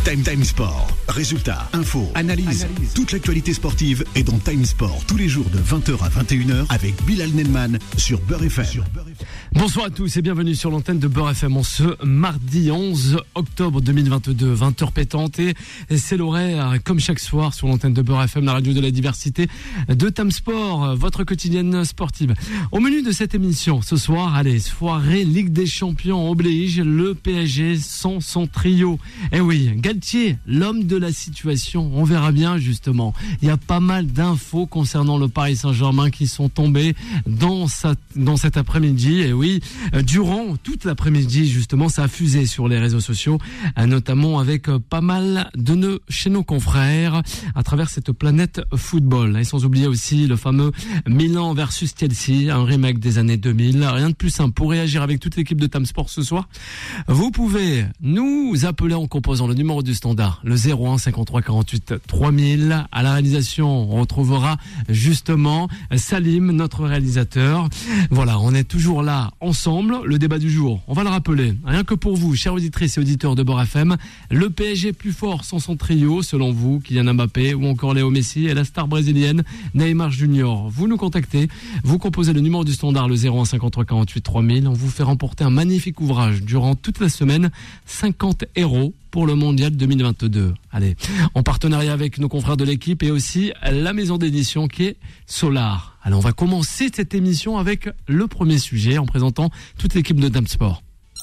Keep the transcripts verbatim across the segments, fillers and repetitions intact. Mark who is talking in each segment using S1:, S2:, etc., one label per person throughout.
S1: Time Time Sport. Résultats, infos, analyse. analyse. Toute l'actualité sportive est dans Time Sport tous les jours de vingt heures à vingt et une heures avec Bilal Nenman sur Beurre F M. Sur Beurre F M.
S2: Bonsoir à tous et bienvenue sur l'antenne de Beurre F M en ce mardi onze octobre deux mille vingt-deux, vingt heures pétantes, et c'est l'horaire comme chaque soir sur l'antenne de Beurre F M, la radio de la diversité de Time Sport, votre quotidienne sportive. Au menu de cette émission ce soir, allez, soirée Ligue des Champions oblige, le P S G sans son trio. Eh oui, Galtier, l'homme de la situation, on verra bien justement. Il y a pas mal d'infos concernant le Paris Saint-Germain qui sont tombées dans, sa, dans cet après-midi. Et oui, durant toute l'après-midi justement, ça a fusé sur les réseaux sociaux, notamment avec pas mal de nos, chez nos confrères à travers cette planète football. Et sans oublier aussi le fameux Milan versus Chelsea, un remake des années deux mille. Rien de plus simple pour réagir avec toute l'équipe de Time Sport ce soir. Vous pouvez nous appeler en composant le numéro du standard, le zéro un cinquante-trois quarante-huit trois mille. À la réalisation, on retrouvera justement Salim, notre réalisateur. Voilà, on est toujours là ensemble. Le débat du jour, on va le rappeler, rien que pour vous, chers auditrices et auditeurs de Beurre F M, le P S G plus fort sans son trio, selon vous, Kylian Mbappé ou encore Léo Messi et la star brésilienne Neymar Junior. Vous nous contactez, vous composez le numéro du standard, le zéro un cinquante-trois quarante-huit trois mille. On vous fait remporter un magnifique ouvrage durant toute la semaine, cinquante héros pour le mondial deux mille vingt-deux. Allez, en partenariat avec nos confrères de l'équipe et aussi la maison d'édition qui est Solar. Allez, on va commencer cette émission avec le premier sujet en présentant toute l'équipe de Time Sport.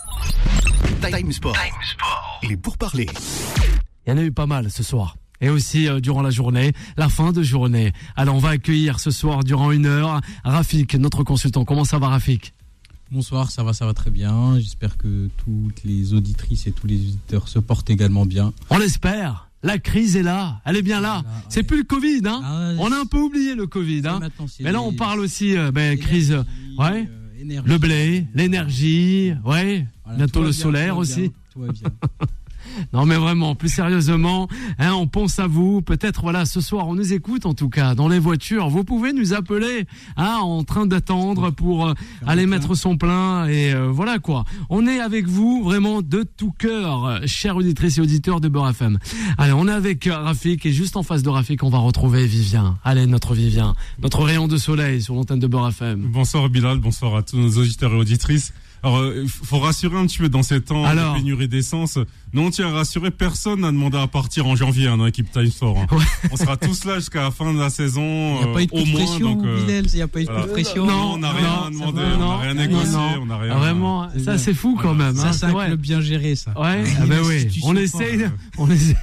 S1: Time Sport. Time Sport. Il est pour parler.
S2: Il y en a eu pas mal ce soir. Et aussi euh, durant la journée, la fin de journée. Alors on va accueillir ce soir durant une heure Rafik, notre consultant. Comment ça va, Rafik ?
S3: Bonsoir, ça va, ça va très bien. J'espère que toutes les auditrices et tous les auditeurs se portent également bien.
S2: On l'espère. La crise est là, elle est bien là. là c'est ouais. plus le Covid, hein. Ah, on a un peu oublié le Covid, hein. Mais là, on parle aussi euh, ben, crise, ouais. Euh, le blé, l'énergie, ouais. Voilà, bientôt le bien, solaire aussi. Bien, tout va bien. Non mais vraiment, plus sérieusement, hein, on pense à vous. Peut-être voilà, ce soir on nous écoute en tout cas dans les voitures. Vous pouvez nous appeler, hein, en train d'attendre pour euh, aller mettre son plein et euh, voilà quoi. On est avec vous vraiment de tout cœur, chers auditrices et auditeurs de Beurre F M. Allez, on est avec Rafik et juste en face de Rafik, on va retrouver Vivien. Allez, notre Vivien, notre rayon de soleil sur l'antenne de Beurre F M.
S4: Bonsoir Bilal, bonsoir à tous nos auditeurs et auditrices. Alors, il euh, faut rassurer un petit peu dans ces temps Alors, de pénurie d'essence. Nous, on tient à rassurer, personne n'a demandé à partir en janvier hein, dans l'équipe Time Sport. Hein. Ouais. On sera tous là jusqu'à la fin de la saison, euh,
S3: pas eu de
S4: au moins.
S3: Pression,
S4: donc, euh,
S3: Bilal, il n'y a pas eu de
S4: voilà.
S3: pression.
S4: Non, on n'a rien
S3: non,
S4: demandé,
S3: va,
S4: on n'a rien négocié,
S2: non,
S4: on n'a rien.
S2: Vraiment,
S3: c'est
S2: ça
S3: bien.
S2: c'est fou quand
S3: voilà.
S2: même.
S3: Ça,
S2: Hein,
S3: c'est un club bien géré, ça.
S2: Ouais, ah ben oui. On essaye, de, on essaye.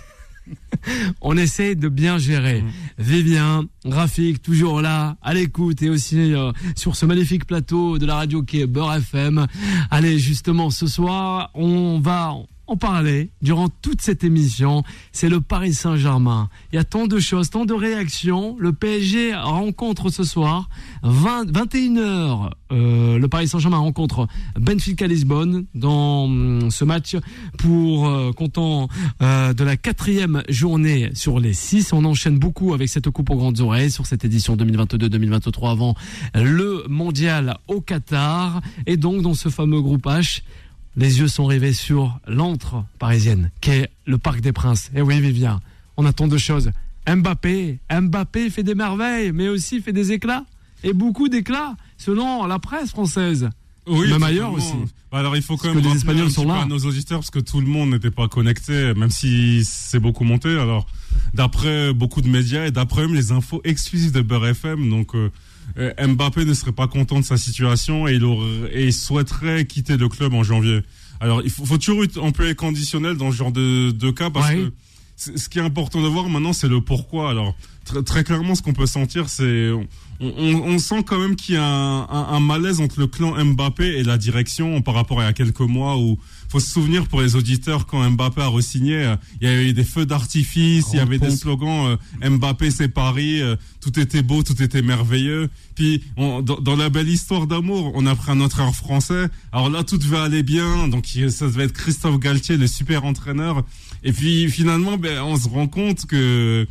S2: On essaie de bien gérer. Mmh. Vivien, Rafik, toujours là, à l'écoute et aussi euh, sur ce magnifique plateau de la radio qui est Beurre F M. Allez, justement, ce soir, on va en parler durant toute cette émission. C'est le Paris Saint-Germain. Il y a tant de choses, tant de réactions. Le P S G rencontre ce soir, vingt, vingt et une heures. Euh, le Paris Saint-Germain rencontre Benfica Lisbonne dans euh, ce match pour euh, comptant euh, de la quatrième journée sur les six. On enchaîne beaucoup avec cette coupe aux grandes oreilles sur cette édition deux mille vingt-deux deux mille vingt-trois avant le mondial au Qatar. Et donc dans ce fameux groupe H, les yeux sont rivés sur l'antre parisienne, qui est le Parc des Princes. Et oui, Vivien, on attend deux choses. Mbappé, Mbappé fait des merveilles, mais aussi fait des éclats. Et beaucoup d'éclats, selon la presse française.
S4: Oui,
S2: même ailleurs aussi.
S4: Bah alors il faut quand
S2: parce
S4: même
S2: que les Espagnols sont là
S4: à nos auditeurs parce que tout le monde n'était pas connecté, même si c'est beaucoup monté. Alors d'après beaucoup de médias et d'après même les infos exclusives de Beurre F M, donc euh, Mbappé ne serait pas content de sa situation et il, aurait, et il souhaiterait quitter le club en janvier. Alors il faut, faut toujours employer conditionnel dans ce genre de, de cas parce ouais. que ce qui est important de voir maintenant, c'est le pourquoi. Alors très, très clairement, ce qu'on peut sentir, c'est on, on, on sent quand même qu'il y a un, un, un malaise entre le clan Mbappé et la direction par rapport à il y a quelques mois où faut se souvenir pour les auditeurs quand Mbappé a re-signé, il y avait eu des feux d'artifice, il y avait pompe. des slogans euh, Mbappé c'est Paris, euh, tout était beau, tout était merveilleux. Puis on, dans, dans la belle histoire d'amour, on a pris un entraîneur français. Alors là, tout devait aller bien, donc ça devait être Christophe Galtier, le super entraîneur. Et puis finalement, ben, on se rend compte que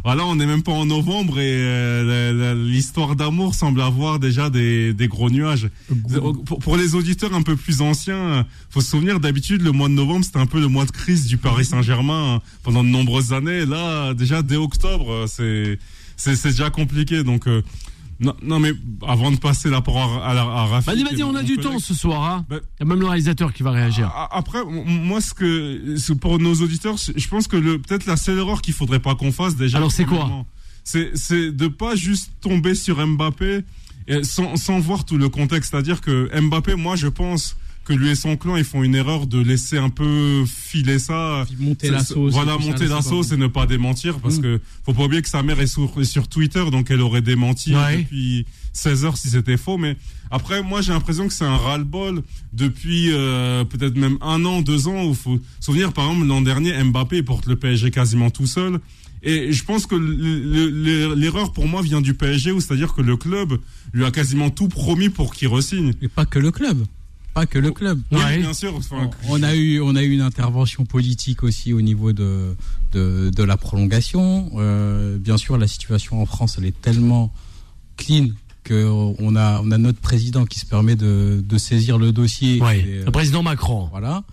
S4: voilà, on n'est même pas en novembre et euh, la, la, l'histoire d'amour semble avoir déjà des, des gros nuages. Pour, pour les auditeurs un peu plus anciens, faut se souvenir d'habitude le mois de novembre c'était un peu le mois de crise du Paris Saint-Germain pendant de nombreuses années. Là, déjà dès octobre, c'est c'est, c'est déjà compliqué. Donc euh, non, non, mais avant de passer la parole à, à, à Rafik...
S2: Vas-y, vas-y, on a du temps ce soir. Hein. Bah, il y a même le réalisateur qui va réagir.
S4: Après, moi, ce que pour nos auditeurs, je pense que le, peut-être la seule erreur qu'il faudrait pas qu'on fasse déjà...
S2: Alors, c'est quoi ?
S4: C'est, c'est de pas juste tomber sur Mbappé et sans, sans voir tout le contexte. C'est-à-dire que Mbappé, moi, je pense... que lui et son clan ils font une erreur de laisser un peu filer ça,
S3: monter la sauce,
S4: voilà, monter la sauce et ne pas démentir parce mmh. que faut pas oublier que sa mère est sur, est sur Twitter, donc elle aurait démenti ouais. depuis seize heures si c'était faux. Mais après, moi j'ai l'impression que c'est un ras-le-bol depuis euh, peut-être même un an, deux ans, où faut se souvenir par exemple l'an dernier Mbappé porte le P S G quasiment tout seul. Et je pense que le, le, l'erreur pour moi vient du P S G, où c'est-à-dire que le club lui a quasiment tout promis pour qu'il re-signe.
S3: Et pas que le club. Pas que le club.
S4: Oui, ouais. bien sûr. Enfin,
S3: on a eu, on a eu une intervention politique aussi au niveau de de, de la prolongation. Euh, bien sûr, la situation en France, elle est tellement clean que on a, on a notre président qui se permet de, de saisir le dossier.
S2: Ouais, et, le président Macron.
S3: Voilà.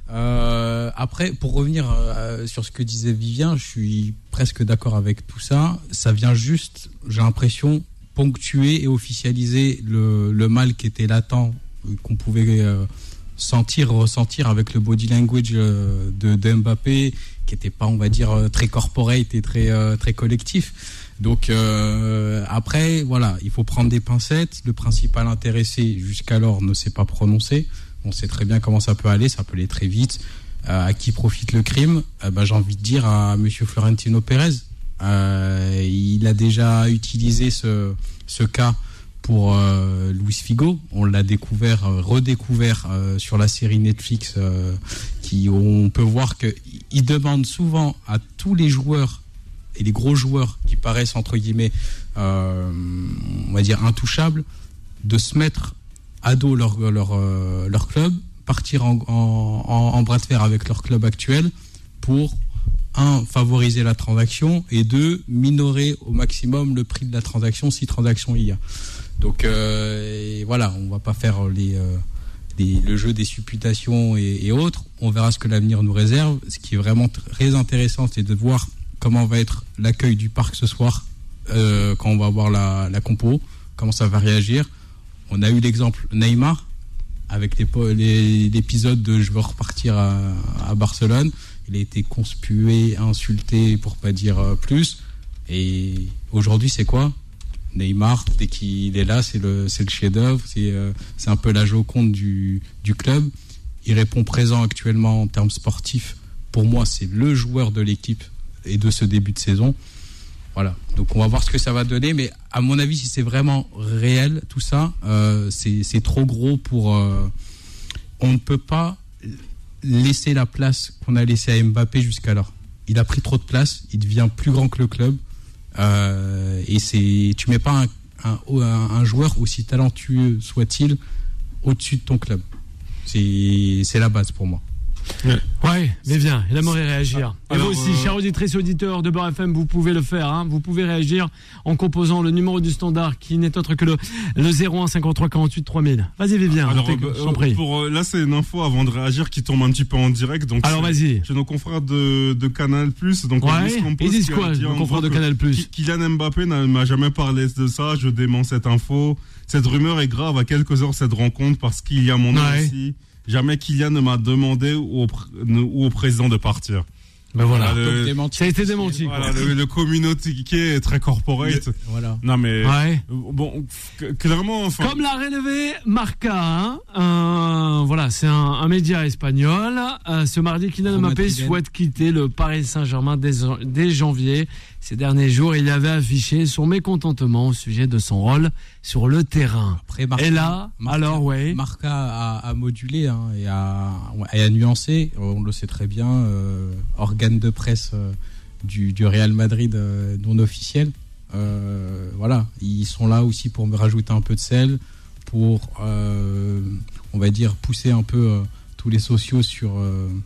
S3: Euh, après, pour revenir euh, sur ce que disait Vivien, je suis presque d'accord avec tout ça. Ça vient juste, j'ai l'impression, ponctuer et officialiser le, le mal qui était latent, qu'on pouvait euh, sentir, ressentir avec le body language euh, de, de Mbappé, qui n'était pas, on va dire, très corporate et très, euh, très collectif. Donc euh, après, voilà, il faut prendre des pincettes. Le principal intéressé, jusqu'alors, ne s'est pas prononcé. On sait très bien comment ça peut aller, ça peut aller très vite. Euh, à qui profite le crime ? euh, bah, J'ai envie de dire à monsieur Florentino Pérez. Euh, il a déjà utilisé ce, ce cas pour euh, Luis Figo. On l'a découvert, euh, redécouvert euh, sur la série Netflix, euh, qui on peut voir que il demande souvent à tous les joueurs et les gros joueurs qui paraissent entre guillemets, euh, on va dire intouchables, de se mettre à dos leur leur euh, leur club, partir en, en, en bras de fer avec leur club actuel pour un, favoriser la transaction et deux, minorer au maximum le prix de la transaction si transaction il y a. Donc euh, et voilà, on va pas faire les, euh, les, le jeu des supputations et, et autres. On verra ce que l'avenir nous réserve. Ce qui est vraiment très intéressant, c'est de voir comment va être l'accueil du parc ce soir, euh, quand on va voir la, la compo, comment ça va réagir. On a eu l'exemple Neymar avec les, les, l'épisode de je veux repartir à, à Barcelone. Il a été conspué, insulté, pour pas dire plus. Et aujourd'hui, c'est quoi ? Neymar, dès qu'il est là, c'est le, c'est le chef-d'œuvre, c'est, euh, c'est un peu la Joconde du, du club. Il répond présent actuellement en termes sportifs. Pour moi, c'est le joueur de l'équipe et de ce début de saison. Voilà. Donc, on va voir ce que ça va donner. Mais à mon avis, si c'est vraiment réel, tout ça, euh, c'est, c'est trop gros pour... Euh, on ne peut pas laisser la place qu'on a laissée à Mbappé jusqu'alors. Il a pris trop de place. Il devient plus grand que le club. Euh, et c'est, tu mets pas un, un, un joueur aussi talentueux soit-il au-dessus de ton club. C'est, c'est la base pour moi.
S2: Ouais, ouais, mais bien, il aimerait réagir. Et vous aussi, euh... chers auditrices et auditeurs de Beurre F M, vous pouvez le faire. Hein. Vous pouvez réagir en composant le numéro du standard qui n'est autre que le, le zéro un cinquante-trois quarante-huit trois mille. Vas-y, Vivien.
S4: Alors, euh, je t'en prie. Pour, euh, là, c'est une info avant de réagir qui tombe un petit peu en direct. Donc,
S2: alors, vas-y.
S4: Chez nos confrères de, de Canal plus. Donc,
S2: ouais, ils disent quoi, nos confrères de Canal plus?
S4: Kylian Mbappé ne m'a jamais parlé de ça. Je dément cette info. Cette rumeur est grave à quelques heures de cette rencontre parce qu'il y a mon nom ouais. ici. Jamais Kylian ne m'a demandé ou au, ou au président de partir.
S2: Ben voilà, le, ça a été démenti.
S4: Voilà, le, le communiqué est très corporate.
S3: Le, voilà.
S4: Non mais
S2: ouais.
S4: bon, clairement. Enfin...
S2: Comme l'a relevé Marca, hein, euh, voilà, c'est un, un média espagnol. Euh, ce mardi, Kylian Mbappé souhaite quitter le Paris Saint-Germain dès, dès janvier. Ces derniers jours, il avait affiché son mécontentement au sujet de son rôle sur le terrain.
S3: Après, Marca,
S2: et là,
S3: Marca,
S2: alors ouais.
S3: Marca a, a modulé hein, et, a, et a nuancé. On le sait très bien. Euh, organe de presse euh, du, du Real Madrid euh, non officiel. Euh, voilà, ils sont là aussi pour me rajouter un peu de sel, pour, euh, on va dire, pousser un peu euh, tous les sociaux sur, euh,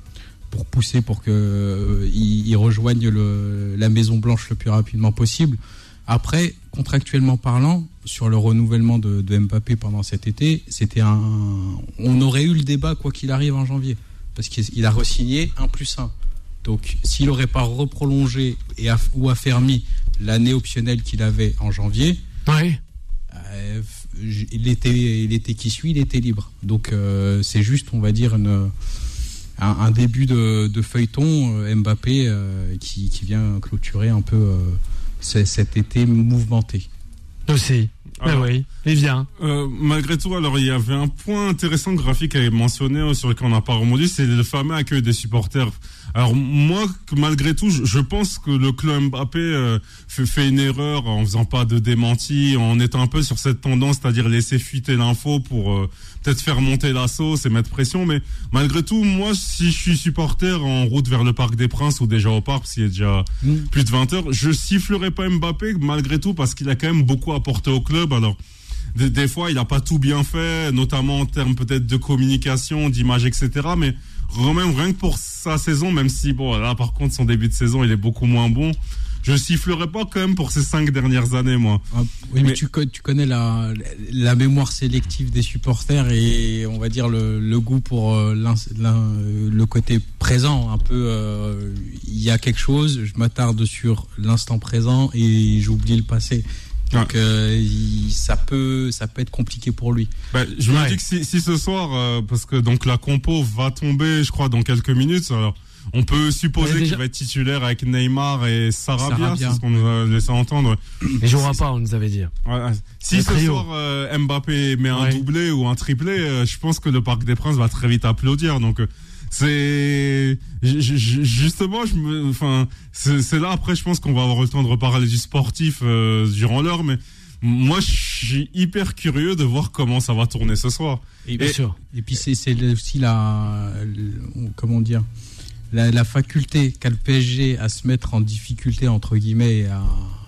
S3: pour pousser pour que euh, il, il rejoigne le, la Maison Blanche le plus rapidement possible. Après, contractuellement parlant, sur le renouvellement de, de Mbappé pendant cet été, c'était un, on aurait eu le débat quoi qu'il arrive en janvier, parce qu'il a re-signé un plus un. Donc, s'il n'aurait pas reprolongé et aff, ou affermi l'année optionnelle qu'il avait en janvier,
S2: ouais.
S3: euh, l'été, l'été qui suit, il était libre. Donc, euh, c'est juste, on va dire, une, un, un début de, de feuilleton euh, Mbappé euh, qui, qui vient clôturer un peu euh, cet été mouvementé.
S2: Aussi. Alors, oui, il vient.
S4: Euh, malgré tout, alors il y avait un point intéressant graphique à mentionner sur lequel on n'a pas rebondi, c'est le fameux accueil des supporters. Alors moi, malgré tout, je, je pense que le club Mbappé euh, fait, fait une erreur en faisant pas de démenti, en étant un peu sur cette tendance, c'est-à-dire laisser fuiter l'info pour euh, peut-être faire monter la sauce et mettre pression. Mais malgré tout, moi, si je suis supporter en route vers le Parc des Princes ou déjà au parc, parce qu'il est déjà mmh. plus de vingt heures, je sifflerai pas Mbappé malgré tout parce qu'il a quand même beaucoup apporté au club. Alors des, des fois, il n'a pas tout bien fait, notamment en termes peut-être de communication, d'image, et cetera. Mais même rien que pour sa saison, même si bon là par contre son début de saison il est beaucoup moins bon, je sifflerai pas quand même pour ces cinq dernières années moi.
S3: Ah, oui mais, mais tu, tu connais la, la mémoire sélective des supporters et on va dire le, le goût pour euh, l'in, l'in, le côté présent un peu. Il euh, y a quelque chose, je m'attarde sur l'instant présent et j'oublie le passé. Donc ah. euh, il, ça peut ça peut être compliqué pour lui.
S4: Bah, je ouais. me dis que si, si ce soir euh, parce que donc la compo va tomber je crois dans quelques minutes, alors on peut supposer déjà... qu'il va être titulaire avec Neymar et Sarabia, Sarabia. C'est ce qu'on nous a laissé entendre.
S2: Il jouera pas, on nous avait dit.
S4: Ouais, si le ce trio. soir euh, Mbappé met un ouais. doublé ou un triplé, euh, je pense que le Parc des Princes va très vite applaudir. Donc euh, c'est justement je me enfin c'est, c'est là après je pense qu'on va avoir le temps de reparler du sportif euh, durant l'heure, mais moi je suis hyper curieux de voir comment ça va tourner ce soir.
S3: Et bien et, sûr. Et puis c'est c'est aussi la, la comment dire la, la faculté qu'a le P S G à se mettre en difficulté entre guillemets. À,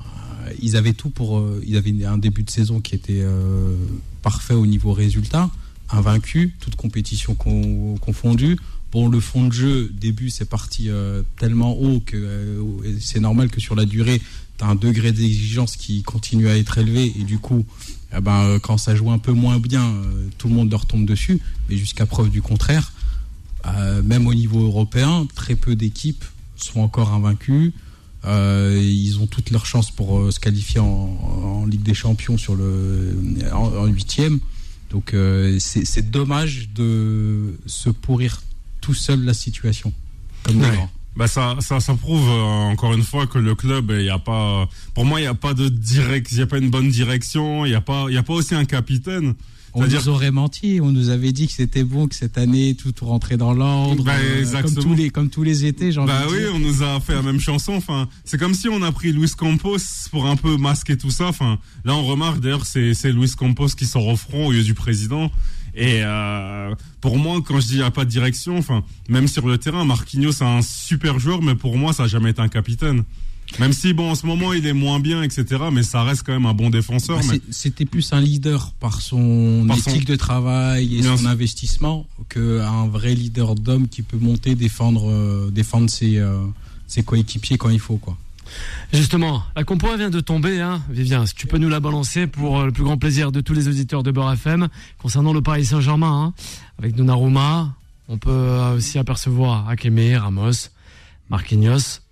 S3: ils avaient tout pour euh, ils avaient un début de saison qui était euh, parfait au niveau résultat, invaincu, toute compétition con, confondue. Bon, le fond de jeu, début, c'est parti euh, tellement haut que euh, c'est normal que sur la durée, tu as un degré d'exigence qui continue à être élevé. Et du coup, eh ben, euh, quand ça joue un peu moins bien, euh, tout le monde leur tombe dessus. Mais jusqu'à preuve du contraire, euh, même au niveau européen, très peu d'équipes sont encore invaincues. Euh, ils ont toutes leurs chances pour euh, se qualifier en, en Ligue des Champions sur le, en huitième. Donc, euh, c'est, c'est dommage de se pourrir tout seul la situation comme ouais.
S4: bah ça ça ça prouve euh, encore une fois que le club il y a pas pour moi il y a pas de direct il y a pas une bonne direction, il y a pas il y a pas aussi un capitaine.
S3: On C'est-à-dire... nous aurait menti, on nous avait dit que c'était bon, que cette année tout rentrait dans l'ordre,
S4: bah,
S3: euh, comme tous les comme tous les étés, j'ai envie
S4: bah
S3: de
S4: oui,
S3: dire.
S4: On nous a fait la même chanson. Enfin, c'est comme si on a pris Luis Campos pour un peu masquer tout ça. Enfin, là on remarque d'ailleurs c'est c'est Luis Campos qui sort au front au lieu du président. Et euh, pour moi, quand je dis il n'y a pas de direction, enfin, même sur le terrain, Marquinhos c'est un super joueur, mais pour moi ça n'a jamais été un capitaine. Même si, bon, en ce moment, il est moins bien, et cetera, mais ça reste quand même un bon défenseur.
S3: Bah,
S4: mais...
S3: C'était plus un leader par son par éthique son... de travail et bien son sûr. investissement qu'un vrai leader d'homme qui peut monter, défendre, euh, défendre ses, euh, ses coéquipiers quand il faut, quoi.
S2: Justement, la compo vient de tomber, hein. Vivien, si tu peux nous la balancer pour le plus grand plaisir de tous les auditeurs de Beurre F M, concernant le Paris Saint-Germain, hein. Avec Donnarumma, on peut aussi apercevoir Hakimi, Ramos, Marquinhos.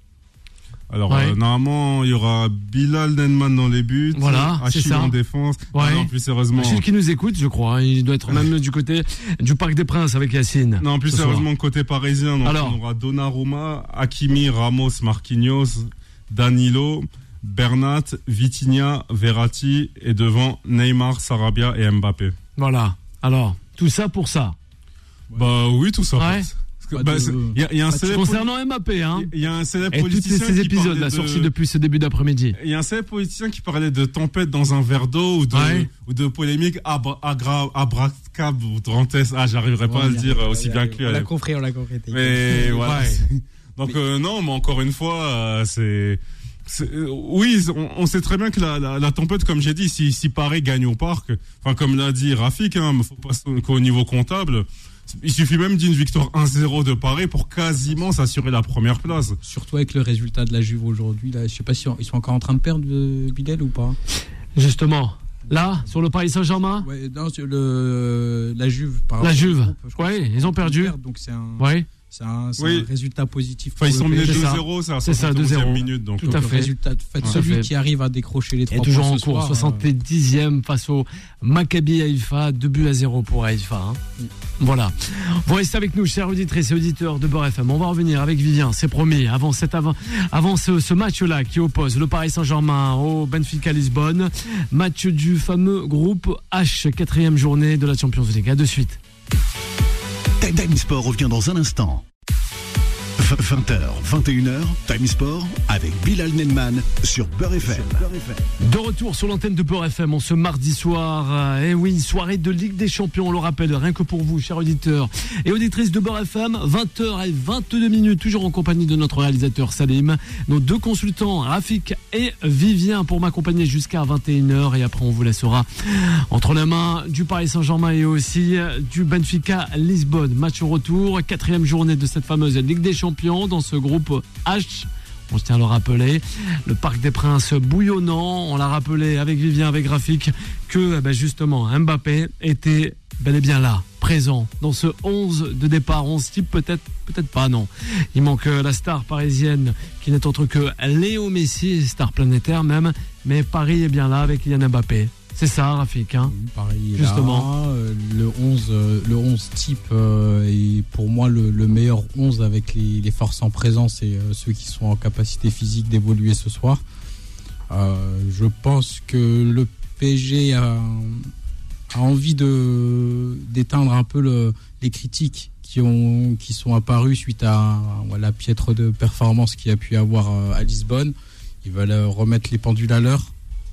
S4: Alors,
S2: ouais.
S4: euh, normalement, il y aura Bilal Nenman dans les buts.
S2: Voilà,
S4: Achille
S2: c'est ça.
S4: en défense.
S2: Ouais.
S4: Ah non, plus sérieusement.
S2: Achille qui nous écoute, je crois. Il doit être même du côté du Parc des Princes avec Yacine.
S4: Non, plus sérieusement,
S2: soir.
S4: Côté parisien. Donc Alors. On aura Donnarumma, Hakimi, Ramos, Marquinhos, Danilo, Bernat, Vitinha, Verratti et devant Neymar, Sarabia et Mbappé.
S2: Voilà. Alors, tout ça pour ça.
S4: Bah oui, tout ça.
S2: Ouais.
S4: Il bah, de... y, y a un célèbre
S2: concernant Mbappé, hein.
S4: Il y a un célèbre
S2: et
S4: politicien
S2: tous ces épisodes là
S4: de...
S2: sortis depuis ce début d'après-midi.
S4: Il y a un célèbre politicien qui parlait de tempête dans un verre d'eau ou de ouais. ou de polémique abra abracab ou trentes. Ah, j'arriverai pas ouais, à le dire aussi bien que lui.
S3: On l'a compris, on l'a compris.
S4: Mais voilà. Ouais. Donc mais... Euh, non, mais encore une fois, euh, c'est C'est, euh, oui, on, on sait très bien que la, la, la tempête, comme j'ai dit, si, si Paris gagne au parc, enfin comme l'a dit Rafik, hein, faut pas qu'au niveau comptable, Il suffit même d'une victoire un zéro de Paris pour quasiment s'assurer la première place.
S3: Surtout avec le résultat de la Juve aujourd'hui. Là, je sais pas si on, ils sont encore en train de perdre de Bilal ou pas.
S2: Justement, là, sur le Paris Saint-Germain.
S3: Ouais, non, sur le la Juve. Par
S2: la Juve.
S3: Oui,
S2: ils ont perdu.
S3: Perdre, donc c'est un.
S2: Ouais.
S3: C'est un, c'est
S4: oui.
S3: un résultat positif.
S4: Enfin, ils sont menés deux
S2: ça.
S4: zéro, c'est à
S2: c'est ça, deux zéro.
S4: minute. Donc,
S2: tout
S4: donc
S2: à fait.
S3: Résultat, fait, celui qui arrive à décrocher les trois points.
S2: Et toujours en
S3: ce
S2: cours,
S3: soir,
S2: soixante-dixième euh... face au Maccabi Haïfa, deux buts à zéro pour Haïfa. Hein. Mm. Voilà. Vous restez avec nous, chers auditrices et auditeurs de Beurre F M. On va revenir avec Vivien, c'est promis, avant, cette, avant, avant ce, ce match-là qui oppose le Paris Saint-Germain au Benfica Lisbonne. Match du fameux groupe H, quatrième journée de la Champions League. À de suite.
S1: Time Sport revient dans un instant. vingt heures, vingt et une heures, Time Sport avec Bilal Nenman sur Beurre F M.
S2: De retour sur l'antenne de Beurre F M en ce mardi soir. Et eh oui, soirée de Ligue des Champions, on le rappelle, rien que pour vous, chers auditeurs et auditrices de Beurre F M, vingt heures et vingt-deux minutes, toujours en compagnie de notre réalisateur Salim, nos deux consultants, Rafik et Vivien, pour m'accompagner jusqu'à vingt et une heures. Et après, on vous laissera entre les mains du Paris Saint-Germain et aussi du Benfica Lisbonne. Match au retour, quatrième journée de cette fameuse Ligue des Champions. Dans ce groupe H, on se tient à le rappeler, le Parc des Princes bouillonnant. On l'a rappelé avec Vivien, avec Rafik, que ben justement Mbappé était bel et bien là, présent dans ce onze de départ. onze type peut-être, peut-être pas, non. Il manque la star parisienne qui n'est autre que Léo Messi, star planétaire même, mais Paris est bien là avec Kylian Mbappé. C'est ça, Rafik, hein.
S3: Pareil,
S2: justement.
S3: Là, euh, le onze, euh, le onze type euh, est pour moi le, le meilleur onze avec les, les forces en présence et euh, ceux qui sont en capacité physique d'évoluer ce soir. Euh, je pense que le P S G a, a envie de d'éteindre un peu le, les critiques qui ont qui sont apparues suite à, à la piètre de performance qu'il y a pu avoir à Lisbonne. Ils veulent remettre les pendules à l'heure,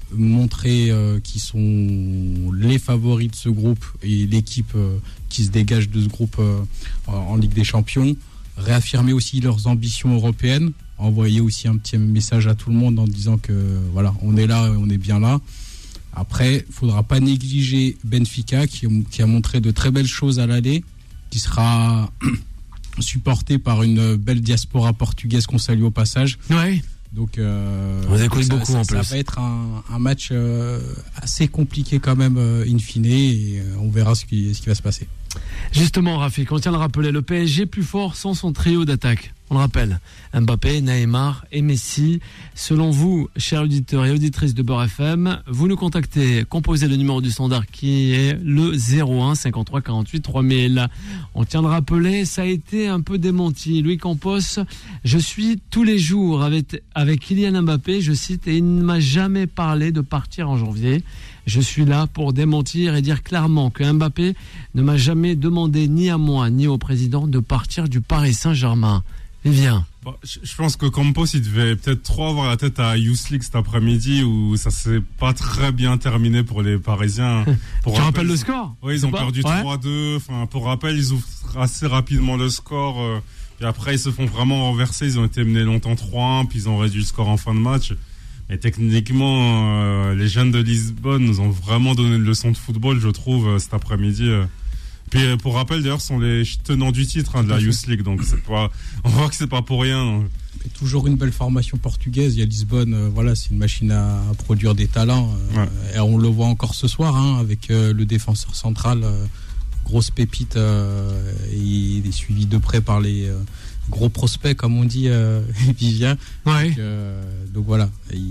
S3: montrer euh, qu'ils sont les favoris de ce groupe et l'équipe euh, qui se dégage de ce groupe euh, en Ligue des Champions, réaffirmer aussi leurs ambitions européennes, envoyer aussi un petit message à tout le monde en disant que voilà, on est là et on est bien là. Après, il ne faudra pas négliger Benfica qui, qui a montré de très belles choses à l'aller, qui sera supporté par une belle diaspora portugaise qu'on salue au passage.
S2: Ouais.
S3: Donc, euh,
S2: on écoute
S3: ça,
S2: beaucoup
S3: ça,
S2: en
S3: ça
S2: plus.
S3: va être un, un match euh, assez compliqué quand même, euh, in fine, et euh, on verra ce qui, ce qui va se passer.
S2: Justement, Rafik, on tient à le rappeler, le P S G plus fort sans son trio d'attaque. On le rappelle, Mbappé, Neymar et Messi. Selon vous, chers auditeurs et auditrices de Beurre F M, vous nous contactez, composez le numéro du standard qui est le zéro un cinquante-trois quarante-huit trois mille. On tient à le rappeler, ça a été un peu démenti. Louis Campos, je suis tous les jours avec, avec Kylian Mbappé, je cite, et il ne m'a jamais parlé de partir en janvier. Je suis là pour démentir et dire clairement que Mbappé ne m'a jamais demandé ni à moi ni au président de partir du Paris Saint-Germain. Vivien.
S4: Bon, je pense que Campos, il devait peut-être trop avoir la tête à Youth League cet après-midi où ça s'est pas très bien terminé pour les Parisiens. Pour
S2: tu rappelles le score?
S4: Oui, ils ont
S2: pas
S4: perdu
S2: ouais.
S4: trois deux. Enfin, pour rappel, ils ouvrent assez rapidement le score. Euh, et après, ils se font vraiment renverser. Ils ont été menés longtemps trois un, puis ils ont réduit le score en fin de match. Et techniquement, euh, les jeunes de Lisbonne nous ont vraiment donné une leçon de football, je trouve, euh, cet après-midi. Euh. Puis euh, pour rappel, d'ailleurs, ce sont les tenants du titre hein, de la Youth League, donc c'est pas, on voit que c'est pas pour rien. Donc.
S3: Et toujours une belle formation portugaise. Il y a Lisbonne, euh, voilà, c'est une machine à, à produire des talents. Euh, ouais. Et on le voit encore ce soir hein, avec euh, le défenseur central, euh, grosse pépite, euh, et il est suivi de près par les euh, gros prospects, comme on dit, euh, Vivien.
S2: Ouais.
S3: Donc, euh, donc voilà, il,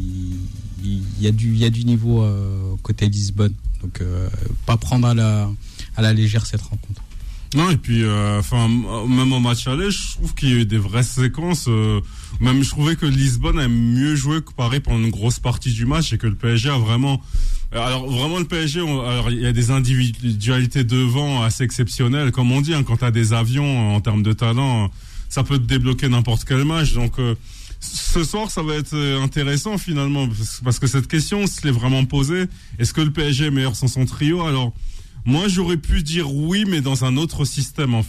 S3: il, il, y a du, il y a du niveau euh, côté Lisbonne. Donc euh, pas prendre à la, à la légère cette rencontre.
S4: Non, et puis, enfin, euh, même au match aller, je trouve qu'il y a eu des vraies séquences. Euh, même, je trouvais que Lisbonne a mieux joué que Paris pendant une grosse partie du match et que le P S G a vraiment. Alors, vraiment, le P S G, on, alors, il y a des individualités devant assez exceptionnelles. Comme on dit, hein, quand tu as des avions en termes de talent, ça peut te débloquer n'importe quel match. Donc, euh, ce soir, ça va être intéressant finalement, parce que cette question se l'est vraiment posée. Est-ce que le P S G est meilleur sans son trio? Alors, moi, j'aurais pu dire oui, mais dans un autre système en fait.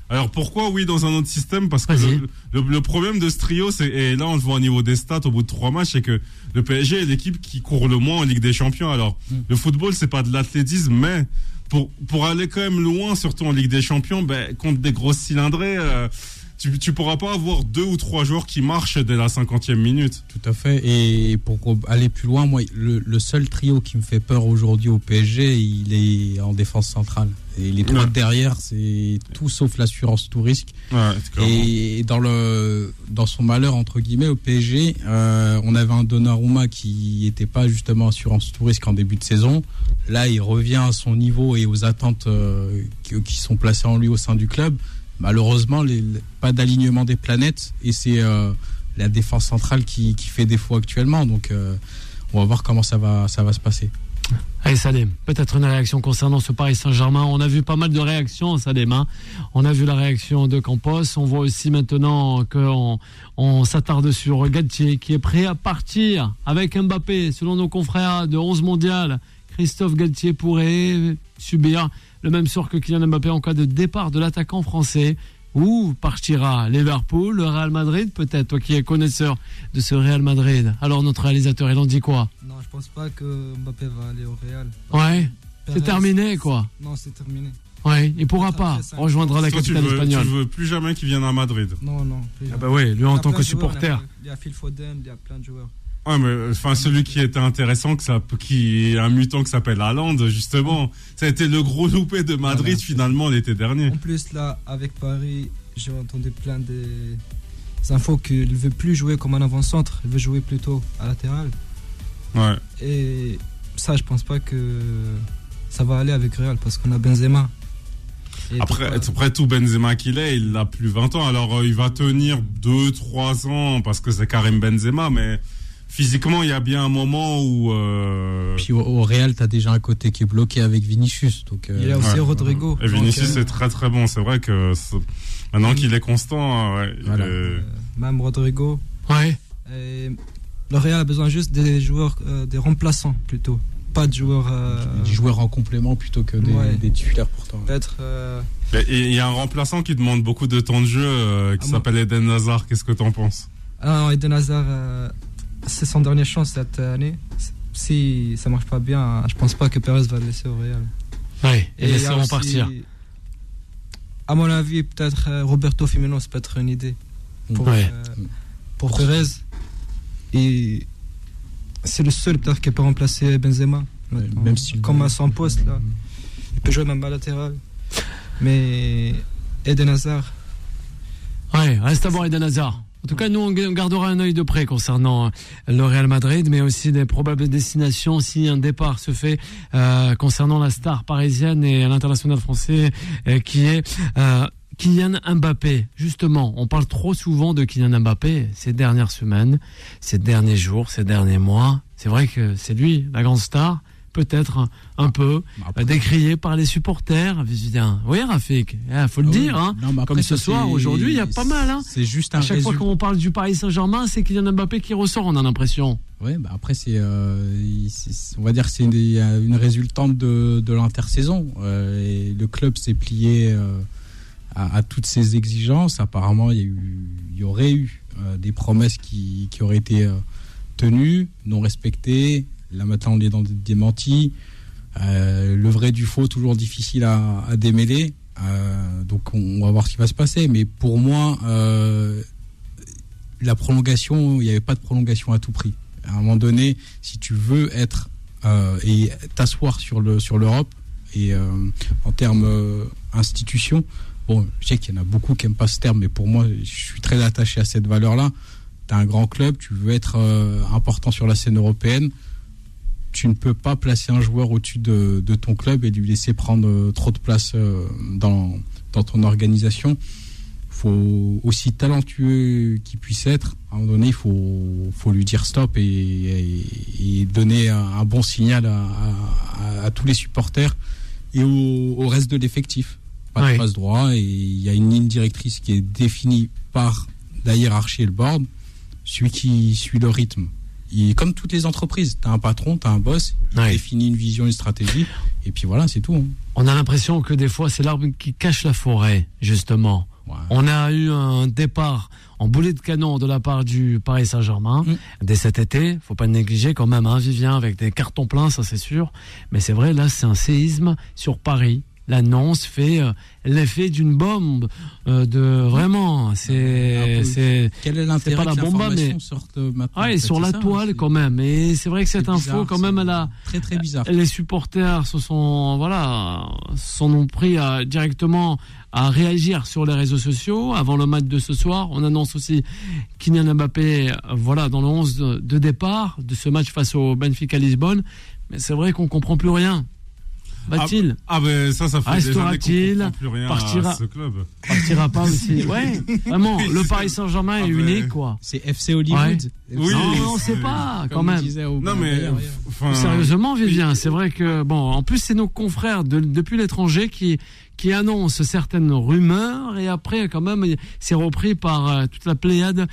S4: Alors pourquoi oui dans un autre système? Parce que le, le, le problème de ce trio, c'est, et là on le voit au niveau des stats au bout de trois matchs, c'est que le P S G est l'équipe qui court le moins en Ligue des Champions. Alors mm. le football, c'est pas de l'athlétisme, mais pour pour aller quand même loin, surtout en Ligue des Champions, ben contre des grosses cylindrées, euh, tu tu pourras pas avoir deux ou trois joueurs qui marchent dès la cinquantième minute.
S3: Tout à fait. Et pour aller plus loin, moi, le, le seul trio qui me fait peur aujourd'hui au P S G, il est en défense centrale. Et les trois ouais. derrière, c'est tout sauf l'assurance tout risque.
S4: Ouais,
S3: et dans le dans son malheur entre guillemets au P S G, euh, on avait un Donnarumma qui n'était pas justement assurance tout risque en début de saison. Là, il revient à son niveau et aux attentes euh, qui, qui sont placées en lui au sein du club. Malheureusement, les, pas d'alignement des planètes et c'est euh, la défense centrale qui, qui fait défaut actuellement. Donc, euh, on va voir comment ça va ça va se passer.
S2: Allez Salim, peut-être une réaction concernant ce Paris Saint-Germain. On a vu pas mal de réactions, Salim. Hein. On a vu la réaction de Campos. On voit aussi maintenant qu'on on s'attarde sur Galtier qui est prêt à partir avec Mbappé. Selon nos confrères de onze mondial, Christophe Galtier pourrait subir le même sort que Kylian Mbappé en cas de départ de l'attaquant français. Où partira Liverpool, le Real Madrid, peut-être, toi qui es connaisseur de ce Real Madrid. Alors notre réalisateur, il en dit quoi?
S5: Non, je pense pas que Mbappé va aller au Real.
S2: Ouais, Perez, c'est terminé quoi.
S5: Non, c'est terminé.
S2: Ouais, il pourra pas rejoindre la capitale
S4: tu veux,
S2: espagnole.
S4: Tu veux plus jamais qu'il vienne à Madrid?
S5: Non, non.
S2: Ah bah oui, lui en tant que supporter.
S5: Il y a Phil Foden, il y a plein de joueurs.
S4: Ouais, mais enfin celui qui était intéressant, que ça, qui est un mutant qui s'appelle Haaland, justement, ça a été le gros loupé de Madrid voilà. Finalement l'été dernier.
S5: En plus là, avec Paris, j'ai entendu plein des infos qu'il ne veut plus jouer comme un avant-centre, il veut jouer plutôt à latéral.
S4: Ouais.
S5: Et ça, je pense pas que ça va aller avec Real parce qu'on a Benzema.
S4: Et après, après tout Benzema qu'il est, il a plus vingt ans, alors il va tenir deux trois ans parce que c'est Karim Benzema, mais physiquement, il y a bien un moment où... Euh...
S3: Puis au, au Real, tu as déjà un côté qui est bloqué avec Vinicius. Donc, euh...
S5: il y a aussi ouais, Rodrigo.
S4: Et Vinicius donc, euh... est très très bon. C'est vrai que c'est... maintenant qu'il est constant... Ouais,
S5: voilà.
S4: est...
S5: euh, même Rodrigo.
S2: Ouais.
S5: Et le Real a besoin juste des joueurs, euh, des remplaçants plutôt. Pas de joueurs... Euh...
S3: Des joueurs en complément plutôt que des, ouais. des titulaires pourtant.
S5: Peut-être... Euh...
S4: Il y a un remplaçant qui demande beaucoup de temps de jeu euh, qui ah, s'appelle moi... Eden Hazard. Qu'est-ce que tu en penses?
S5: Ah non, Eden Hazard... Euh... c'est son dernière chance cette année. Si ça marche pas bien, je pense pas que Perez va le laisser au Real.
S2: Oui, et laisseront partir.
S5: À mon avis, peut-être Roberto Firmino, c'est peut-être une idée pour,
S2: ouais.
S5: euh, pour Perez. Et c'est le seul peut-être qui peut remplacer Benzema.
S3: Ouais, même si
S5: comme à son poste là, il peut jouer même à latéral. Mais Eden Hazard.
S2: Ouais, reste à voir Eden Hazard. En tout cas, nous, on gardera un œil de près concernant le Real Madrid, mais aussi des probables destinations si un départ se fait euh, concernant la star parisienne et l'international français euh, qui est euh, Kylian Mbappé. Justement, on parle trop souvent de Kylian Mbappé ces dernières semaines, ces derniers jours, ces derniers mois. C'est vrai que c'est lui, la grande star. Peut-être un, un peu après, décrié par les supporters. Oui, Rafik, il faut le ah dire. Oui. Hein. Non, comme ce soir, aujourd'hui, il y a pas mal. Hein.
S3: C'est juste un
S2: à chaque
S3: résultat.
S2: fois qu'on parle du Paris Saint-Germain, c'est Kylian Mbappé qui ressort, on a l'impression.
S3: Oui, bah après, c'est, euh, c'est, on va dire que c'est une, une résultante de, de l'intersaison. Euh, et le club s'est plié euh, à, à toutes ces exigences. Apparemment, il y, a eu, il y aurait eu euh, des promesses qui, qui auraient été euh, tenues, non respectées. Là maintenant on est dans des démentis, euh, le vrai du faux toujours difficile à, à démêler, euh, donc on, on va voir ce qui va se passer, mais pour moi euh, la prolongation, il n'y avait pas de prolongation à tout prix. À un moment donné, si tu veux être euh, et t'asseoir sur, le, sur l'Europe et euh, en termes euh, institutions, bon je sais qu'il y en a beaucoup qui n'aiment pas ce terme, mais pour moi je suis très attaché à cette valeur-là. Tu as un grand club, tu veux être euh, important sur la scène européenne, tu ne peux pas placer un joueur au-dessus de, de ton club et lui laisser prendre euh, trop de place euh, dans, dans ton organisation. Il faut, aussi talentueux qu'il puisse être, à un moment donné, il faut, faut lui dire stop et, et, et donner un, un bon signal à, à, à tous les supporters et au, au reste de l'effectif. Pas de oui. passe droit, et il y a une ligne directrice qui est définie par la hiérarchie et le board, celui qui suit le rythme. Il, comme toutes les entreprises, tu as un patron, tu as un boss, il ouais. définit une vision, une stratégie, et puis voilà, c'est tout. Hein.
S2: On a l'impression que des fois, c'est l'arbre qui cache la forêt, justement. Ouais. On a eu un départ en boulet de canon de la part du Paris Saint-Germain mmh. dès cet été. Faut pas le négliger quand même, hein, Vivien, avec des cartons pleins, ça c'est sûr. Mais c'est vrai, là, c'est un séisme sur Paris. L'annonce fait euh, l'effet d'une bombe euh, de vraiment c'est c'est
S3: quel est l'intérêt
S2: c'est pas la
S3: que
S2: bombe mais
S3: sorte maintenant
S2: ouais, sur la ça, toile quand même et c'est vrai que cette info bizarre, quand même elle a
S3: très très bizarre.
S2: Les supporters se sont voilà s'en ont pris à, directement à réagir sur les réseaux sociaux avant le match de ce soir. On annonce aussi Kylian Mbappé voilà dans le onze de, de départ de ce match face au Benfica Lisbonne, mais c'est vrai qu'on comprend plus rien. Va-t-il
S4: Ah, ah ben ça, ça fait
S2: Restera-t-il
S4: des années qu'on comprend plus rien
S2: partira,
S4: à ce club.
S2: Partira pas aussi. Ouais, vraiment, le Paris Saint-Germain
S4: ah
S2: est
S4: ben...
S2: unique, quoi.
S3: C'est F C Hollywood.
S2: Ouais. Oui, non, on ne sait pas, quand même.
S4: Non, mais
S2: enfin... sérieusement, Vivien, c'est vrai que bon, en plus c'est nos confrères de, depuis l'étranger qui qui annoncent certaines rumeurs et après quand même c'est repris par euh, toute la pléiade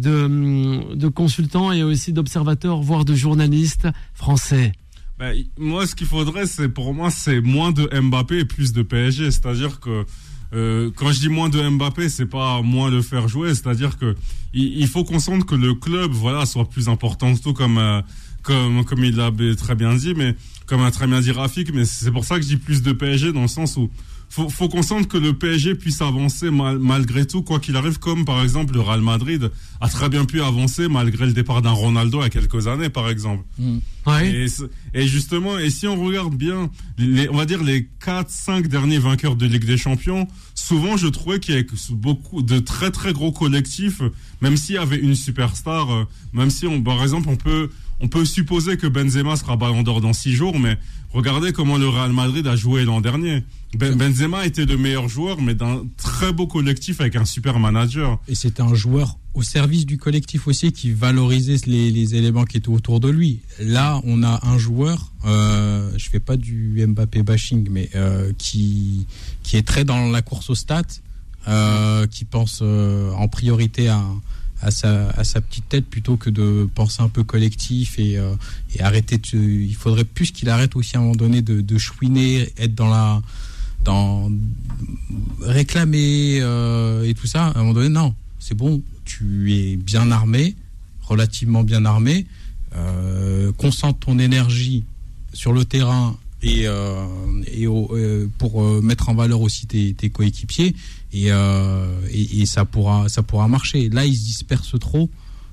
S2: de de consultants et aussi d'observateurs, voire de journalistes français.
S4: Ben, moi, ce qu'il faudrait, c'est pour moi, c'est moins de Mbappé et plus de P S G. C'est-à-dire que euh, quand je dis moins de Mbappé, c'est pas moins le faire jouer. C'est-à-dire que il, il faut qu'on sente que le club, voilà, soit plus important, tout comme euh, comme comme il l'a très bien dit, mais comme a très bien dit Rafik. Mais c'est pour ça que je dis plus de P S G dans le sens où faut faut qu'on sente que le P S G puisse avancer mal, malgré tout, quoi qu'il arrive, comme par exemple le Real Madrid a très bien pu avancer malgré le départ d'un Ronaldo il y a quelques années, par exemple.
S2: Mmh. Ouais.
S4: Et, et justement, et si on regarde bien, les, on va dire les quatre cinq derniers vainqueurs de Ligue des Champions, souvent je trouvais qu'il y avait beaucoup de très très gros collectifs, même s'il y avait une superstar, euh, même si on, par exemple, on peut on peut supposer que Benzema sera Ballon d'Or dans six jours, mais regardez comment le Real Madrid a joué l'an dernier. Ben, Benzema était le meilleur joueur, mais d'un très beau collectif avec un super manager.
S3: Et c'était un joueur au service du collectif aussi qui valorisait les, les éléments qui étaient autour de lui. Là, on a un joueur, euh, je fais pas du Mbappé bashing, mais euh, qui qui est très dans la course aux stats, euh, qui pense euh, en priorité à à sa, à sa petite tête plutôt que de penser un peu collectif et, euh, et arrêter de, il faudrait plus qu'il arrête aussi à un moment donné de, de chouiner, être dans la, dans, réclamer euh, et tout ça. À un moment donné, non, c'est bon, tu es bien armé, relativement bien armé, euh, concentre ton énergie sur le terrain et, euh, et au, euh, pour euh, mettre en valeur aussi tes, tes coéquipiers. Et, euh, et, et ça pourra ça pourra marcher. Là, il se disperse trop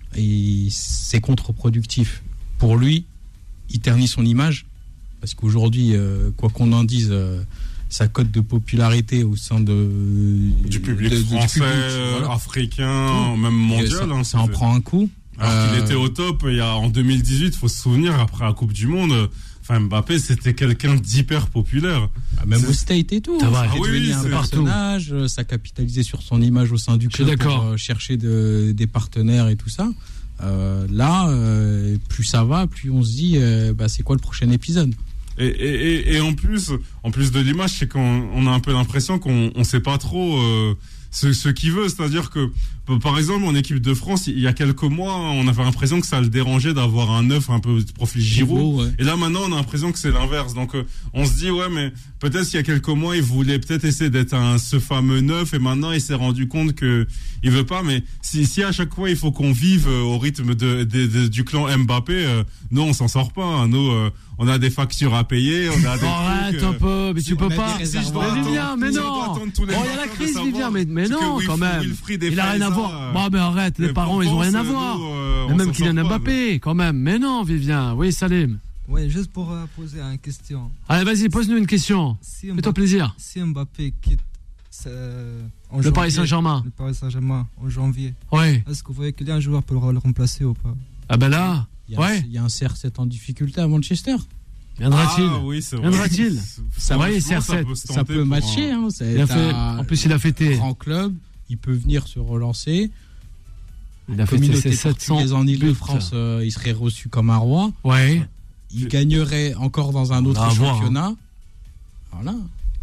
S3: et c'est contre-productif pour lui. Il ternit son image parce qu'aujourd'hui, euh, quoi qu'on en dise, euh, sa cote de popularité au sein de
S4: du public de, français, du public, voilà. africain, tout. Même mondial,
S3: ça,
S4: hein,
S3: ça en prend un coup.
S4: Alors euh... qu'il était au top il y a en deux mille dix-huit, faut se souvenir, après la Coupe du Monde. Enfin, Mbappé, c'était quelqu'un d'hyper populaire.
S3: Ah, même c'est... au State et tout.
S2: Ça va,
S3: ah, oui, oui, un personnage, partout. Ça capitalisait sur son image au sein du club pour euh, chercher de, des partenaires et tout ça. Euh, là, euh, plus ça va, plus on se dit, euh, bah, c'est quoi le prochain épisode ?
S4: Et, et, et, et en plus, en plus de l'image, c'est qu'on on a un peu l'impression qu'on on sait pas trop euh, ce, ce qu'il veut. C'est-à-dire que, par exemple, en équipe de France, il y a quelques mois, on avait l'impression que ça le dérangeait d'avoir un neuf un peu de profil Giroud. Ouais. Et là, maintenant, on a l'impression que c'est l'inverse. Donc, euh, on se dit, ouais, mais peut-être qu'il y a quelques mois, il voulait peut-être essayer d'être un, ce fameux neuf, et maintenant, il s'est rendu compte que il veut pas. Mais si, si à chaque fois, il faut qu'on vive euh, au rythme de, de, de, du clan Mbappé, euh, nous, on s'en sort pas. Hein. Nous, euh, on a des factures à payer, on a des
S2: arrête
S4: trucs,
S2: un peu, mais
S4: si
S2: tu peux pas.
S4: Si je
S2: mais Vivien, mais non. Oh, il y a la crise, Vivien, mais, mais non, quand même. Il a rien à voir. Bon, mais arrête, les parents, ils ont rien à voir. Mais même Kylian Mbappé, quand même. Mais non, Vivien. Oui, Salim.
S5: Oui, juste pour euh, poser une question.
S2: Allez, vas-y, pose-nous une question. Si Fais-toi plaisir.
S5: Si Mbappé quitte euh, en
S2: le
S5: janvier,
S2: Paris Saint-Germain.
S5: Le Paris Saint-Germain en janvier.
S2: Oui.
S5: Est-ce que vous voyez qu'il y a un joueur pour le remplacer ou pas?
S2: Ah ben là,
S3: il y a
S2: ouais.
S3: Un, il y a un C R sept en difficulté à Manchester.
S2: Viendra-t-il
S4: ah, oui, c'est vrai.
S2: Viendra-t-il
S3: Ça,
S2: vrai,
S3: C R sept, ça, ça peut matcher. Hein,
S2: il a fait, en plus, il a fêté.
S3: Grand club, il peut venir se relancer.
S2: Il a fêté ses sept cents
S3: en Île-de-France, euh, il serait reçu comme un roi.
S2: Ouais.
S3: Il gagnerait encore dans un autre championnat. Voilà.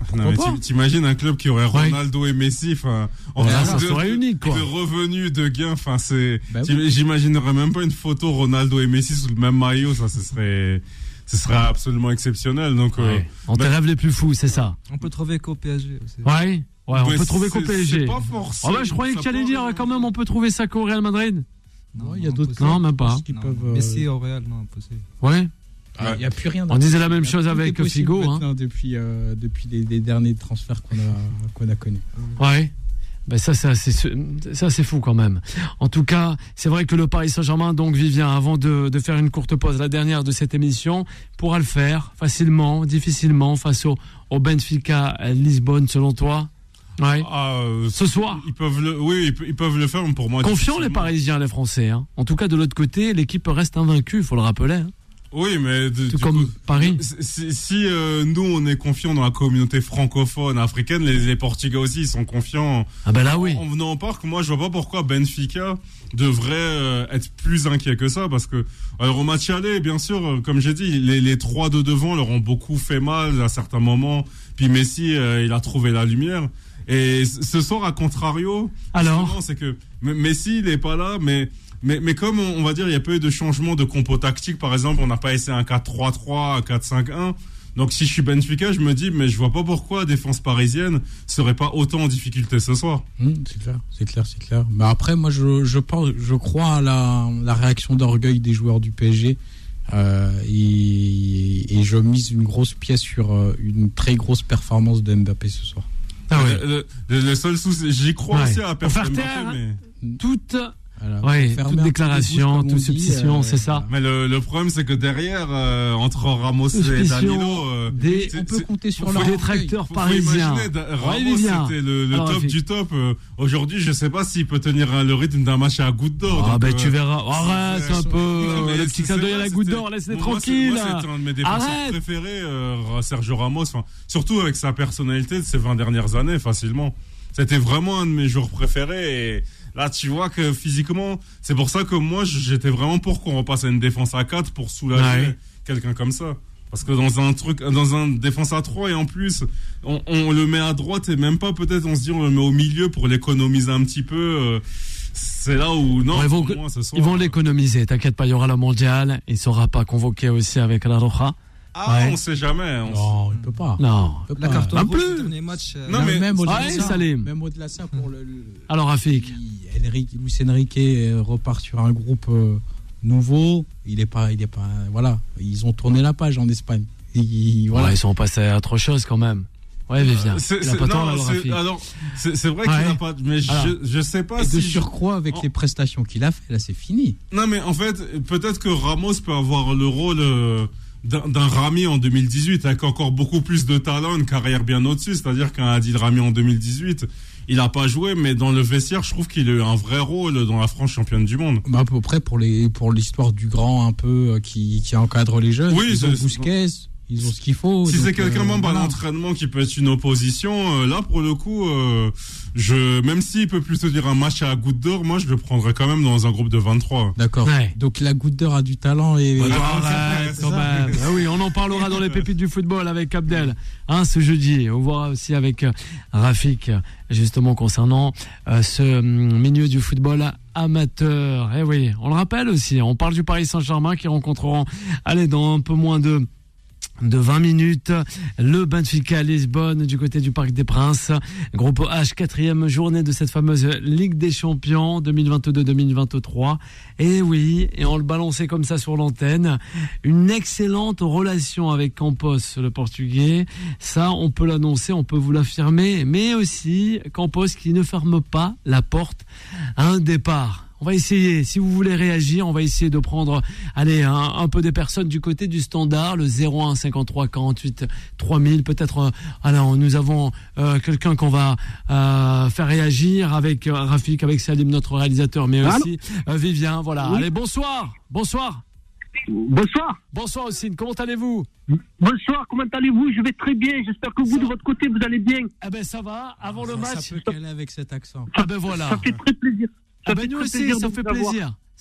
S4: Non, mais tu- t'imagines un club qui aurait Ronaldo ouais. et Messi, enfin, en
S2: ouais,
S4: termes
S2: ça
S4: de,
S2: serait unique, quoi.
S4: de revenus, de gains, enfin, c'est,
S3: bah oui.
S4: j'imaginerais même pas une photo Ronaldo et Messi sous le même maillot, ça, ce serait, ce serait absolument exceptionnel, donc,
S2: ouais.
S4: euh,
S2: On
S4: bah,
S2: te rêve les plus fous, c'est ça.
S5: On peut trouver qu'au P S G aussi.
S2: Ouais. Ouais, on
S4: mais
S2: peut trouver qu'au P S G.
S4: C'est pas forcément.
S2: Oh bah, je croyais que tu allais dire quand même on peut trouver ça qu'au Real Madrid.
S5: Non,
S3: il y a d'autres
S2: Non, même pas.
S3: qui
S5: non,
S3: peuvent.
S5: non. Messi au Real, non, impossible.
S2: Ouais.
S3: Il n'y a plus rien.
S2: On disait la même chose avec Figo, hein.
S3: Depuis, euh, depuis les, les derniers transferts qu'on a, qu'on a connus.
S2: Ouais. Ben ça, ça, c'est, ça, c'est fou quand même. En tout cas, c'est vrai que le Paris Saint-Germain, donc Vivien, avant de, de faire une courte pause, la dernière de cette émission, pourra le faire facilement, difficilement, face au, au Benfica Lisbonne, selon toi. Ouais.
S4: Ah, euh,
S2: Ce soir.
S4: Ils peuvent le, oui, ils peuvent le faire, mais pour moi.
S2: Confiants les Parisiens, les Français. Hein. En tout cas, de l'autre côté, l'équipe reste invaincue, il faut le rappeler. Hein.
S4: Oui, mais de,
S2: tout comme
S4: coup,
S2: Paris.
S4: Si, si euh, nous on est confiants dans la communauté francophone africaine, les, les Portugais aussi ils sont confiants.
S2: Ah ben là oui.
S4: En, en venant au parc, moi je vois pas pourquoi Benfica devrait euh, être plus inquiet que ça, parce que alors, au match aller, bien sûr, euh, comme j'ai dit, les, les trois de devant leur ont beaucoup fait mal à certains moments. Puis Messi, euh, il a trouvé la lumière. Et ce soir, à contrario,
S2: alors
S4: c'est que Messi il est pas là, mais Mais, mais comme on, on va dire, il y a pas eu de changement de compo tactique, par exemple, on n'a pas essayé un quatre trois trois, un quatre cinq un. Donc si je suis Benfica, je me dis, mais je vois pas pourquoi la défense parisienne serait pas autant en difficulté ce soir.
S3: Mmh, c'est clair, c'est clair, c'est clair. Mais après, moi, je, je, pense, je crois à la, la réaction d'orgueil des joueurs du P S G. Euh, et, et je mise une grosse pièce sur une très grosse performance de Mbappé ce soir.
S2: Ah ouais.
S4: le, le, le seul souci, j'y crois
S2: ouais.
S4: aussi à la personne
S2: Mbappé,
S4: mais...
S2: toute...
S3: Voilà,
S2: oui, toute déclaration, toute substitution, euh, c'est ça.
S4: Mais le, le problème, c'est que derrière, euh, entre Ramos et Danilo, euh,
S2: des,
S3: on peut compter sur
S2: leur détracteurs parisiens.
S4: Ramos, ouais, c'était le, le Alors, top du top. Euh, aujourd'hui, je sais pas s'il peut tenir le rythme d'un match à Goutte d'Or.
S2: Ah, ben
S4: euh,
S2: tu verras. Arrête un peu.
S4: Non,
S2: le petit clin d'œil à la Goutte d'Or, laisse-les tranquille.
S4: Moi, c'était un de mes défenseurs préférés, euh, Sergio Ramos. Enfin, surtout avec sa personnalité de ces vingt dernières années, facilement. C'était vraiment un de mes joueurs préférés et là, tu vois que physiquement, c'est pour ça que moi, j'étais vraiment pour qu'on repasse à une défense à quatre pour soulager ouais. quelqu'un comme ça. Parce que dans un truc, dans un défense à trois et en plus, on, on le met à droite et même pas peut-être on se dit on le met au milieu pour l'économiser un petit peu. C'est là où non.
S2: Ouais, ils vont,
S4: moi, ce soir,
S2: ils vont l'économiser. T'inquiète pas, il y aura la mondiale. Il sera pas convoqué aussi avec la Roja.
S4: Ah, ouais. On sait jamais. On
S3: non, il peut pas.
S2: Non.
S3: Il peut
S5: la
S3: pas.
S5: carte rouge,
S2: plus.
S5: le dernier match. Euh...
S3: Non, mais même au-delà
S2: ouais,
S3: de ça,
S2: Salim.
S3: même au-delà de ça, pour le. le
S2: Alors, Rafik.
S3: Luis Enrique repart sur un groupe euh, nouveau. Il est pas, il est pas. Voilà, ils ont tourné la page en Espagne. Et, voilà.
S2: Ouais, ils sont passés à autre chose quand même. Ouais, Vivien.
S4: C'est,
S2: il a pas
S4: non,
S2: tort,
S4: c'est,
S2: Rafik.
S4: alors, c'est, c'est vrai ouais. qu'il n'a pas. Mais
S2: alors,
S4: je, je sais pas
S3: et
S4: si.
S3: de surcroît, avec oh. les prestations qu'il a fait, là, c'est fini.
S4: Non, mais en fait, peut-être que Ramos peut avoir le rôle. Euh, D'un, d'un Rami en deux mille dix-huit avec encore beaucoup plus de talent, une carrière bien au-dessus, c'est-à-dire qu'un Adil Rami en deux mille dix-huit, il a pas joué, mais dans le vestiaire, je trouve qu'il a eu un vrai rôle dans la France championne du monde.
S3: Bah, à peu près pour les pour l'histoire du grand un peu qui qui encadre les jeunes.
S4: Oui,
S3: ils ont Busquets, ils ont ce qu'il faut.
S4: Si
S3: donc,
S4: c'est quelqu'un
S3: euh,
S4: membre
S3: voilà.
S4: à l'entraînement qui peut être une opposition, euh, là pour le coup, euh, je même s'il peut plus se dire un match à la Goutte d'Or, moi je le prendrais quand même dans un groupe de vingt-trois.
S3: D'accord. Ouais. Donc la Goutte d'Or a du talent et.
S2: Bah, arrête, quand même. Ah oui, on en parlera dans les pépites du football avec Abdel, hein, ce jeudi. On verra aussi avec euh, Rafik, justement concernant euh, ce euh, milieu du football amateur. Et oui, on le rappelle aussi. On parle du Paris Saint-Germain qui rencontreront, allez, dans un peu moins de de vingt minutes, le Benfica Lisbonne du côté du Parc des Princes. Groupe H, quatrième journée de cette fameuse Ligue des Champions deux mille vingt-deux deux mille vingt-trois. Et oui, et on le balançait comme ça sur l'antenne. Une excellente relation avec Campos, le Portugais. Ça, on peut l'annoncer, on peut vous l'affirmer. Mais aussi, Campos qui ne ferme pas la porte à un départ. On va essayer, si vous voulez réagir, on va essayer de prendre, allez, un, un peu des personnes du côté du standard, le zéro un cinquante-trois quarante-huit trois mille. Peut-être, euh, alors, nous avons euh, quelqu'un qu'on va euh, faire réagir avec euh, Rafik, avec Salim, notre réalisateur, mais aussi euh, Vivien. Voilà. Oui. Allez, bonsoir. Bonsoir.
S6: Bonsoir.
S2: Bonsoir Ossine, comment allez-vous?
S6: Bonsoir, comment allez-vous? Je vais très bien, j'espère que vous, ça... de votre côté, vous allez bien.
S2: Ah ben ça va, avant ah, le
S3: ça,
S2: match.
S3: Ça peut caler avec cet accent.
S2: Ah ben voilà.
S6: Ça fait très plaisir.
S2: Ça ah ben nous aussi, ça fait plaisir. Ça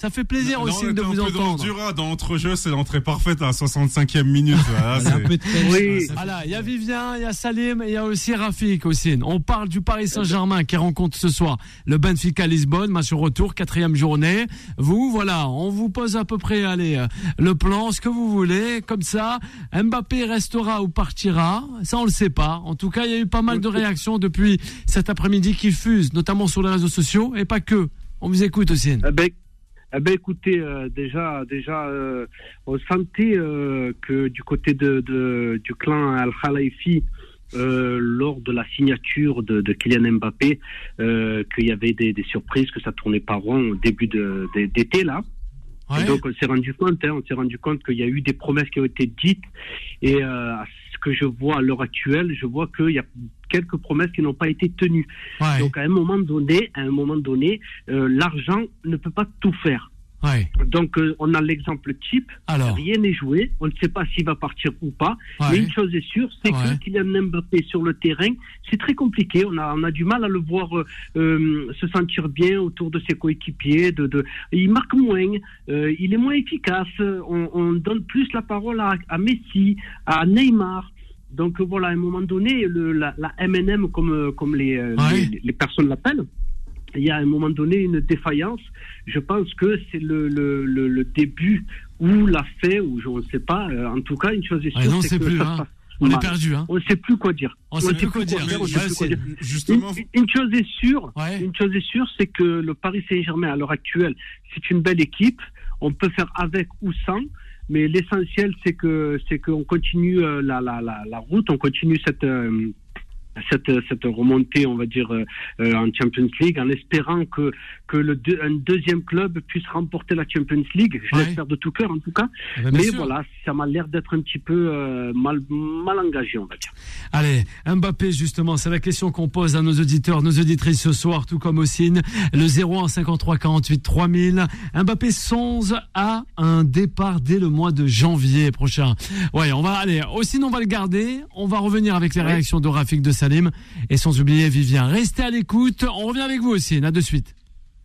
S2: Ça fait plaisir
S4: Là,
S2: aussi
S4: on
S2: de
S4: était
S2: vous
S4: un peu
S2: entendre.
S4: Dans le Dura, dans l'entrejeu, c'est l'entrée parfaite à la soixante-cinquième minute. Voilà,
S3: Il y a un
S4: c'est-
S3: peu de peine.
S6: Oui.
S2: Voilà, il y a Vivien, il y a Salim, et il y a aussi Rafik aussi. On parle du Paris Saint-Germain qui rencontre ce soir le Benfica Lisbonne, match retour, quatrième journée. Vous, voilà, on vous pose à peu près, allez, euh, le plan, ce que vous voulez, comme ça. Mbappé restera ou partira, ça on le sait pas. En tout cas, il y a eu pas mal de réactions depuis cet après-midi qui fusent, notamment sur les réseaux sociaux, et pas que. On vous écoute aussi.
S6: Eh ben, eh ben, écoutez, euh, déjà, déjà, euh, on sentait euh, que du côté de, de du clan Al Khalifi, euh, lors de la signature de, de Kylian Mbappé, euh, qu'il y avait des, des surprises, que ça tournait pas rond au début de, de- d'été là.
S2: Ouais.
S6: Et donc on s'est rendu compte, hein, on s'est rendu compte qu'il y a eu des promesses qui ont été dites, et euh, à ce que je vois à l'heure actuelle, je vois qu'il y a quelques promesses qui n'ont pas été tenues.
S2: Ouais.
S6: Donc à un moment donné, à un moment donné, euh, l'argent ne peut pas tout faire.
S2: Ouais.
S6: Donc euh, on a l'exemple type,
S2: Alors.
S6: rien n'est joué, on ne sait pas s'il va partir ou pas,
S2: Ouais.
S6: mais une chose est sûre, c'est
S2: Ouais.
S6: que Kylian Mbappé sur le terrain, c'est très compliqué, on a, on a du mal à le voir euh, euh, se sentir bien autour de ses coéquipiers, de, de, il marque moins, euh, il est moins efficace, on, on donne plus la parole à, à Messi, à Neymar. Donc euh, voilà, à un moment donné, le, la, la M and M, comme, euh, comme les, euh,
S2: Ouais.
S6: les, les personnes l'appellent, il y a à un moment donné une défaillance. Je pense que c'est le, le, le, le début ou la fin, ou je ne sais pas. Euh, en tout cas, une chose est sûre,
S2: Ouais, non,
S6: c'est
S2: c'est
S6: que
S2: plus,
S6: ça
S2: hein.
S6: se passe
S2: On est
S6: mal.
S2: perdu, hein.
S6: On ne sait plus quoi dire.
S2: On sait plus quoi dire.
S6: faire, on
S2: Ouais,
S6: sait plus quoi
S2: c'est-
S6: dire.
S4: Justement,
S6: Une, une chose est sûre,
S2: Ouais.
S6: une chose est sûre, c'est que le Paris Saint-Germain à l'heure actuelle, c'est une belle équipe. On peut faire avec ou sans, mais l'essentiel, c'est que c'est qu'on continue euh, la, la, la, la route, on continue cette euh, cette cette remontée, on va dire, euh, euh, en Champions League, en espérant que que le deux, un deuxième club puisse remporter la Champions League. Je
S2: Ouais.
S6: l'espère de tout cœur, en tout cas.
S2: Eh ben, bien
S6: Mais
S2: sûr.
S6: voilà, ça m'a l'air d'être un petit peu euh, mal mal engagé, on va dire.
S2: Allez, Mbappé, justement, c'est la question qu'on pose à nos auditeurs, nos auditrices ce soir, tout comme Ossine. Le zéro un cinquante-trois quarante-huit trois mille. Mbappé songe à un départ dès le mois de janvier prochain. Ouais, on va aller. Ossine, on va le garder. On va revenir avec les
S6: Ouais.
S2: réactions de Rafik, de Salim. Et sans oublier Vivien. Restez à l'écoute. On revient avec vous, Ossine. À de suite.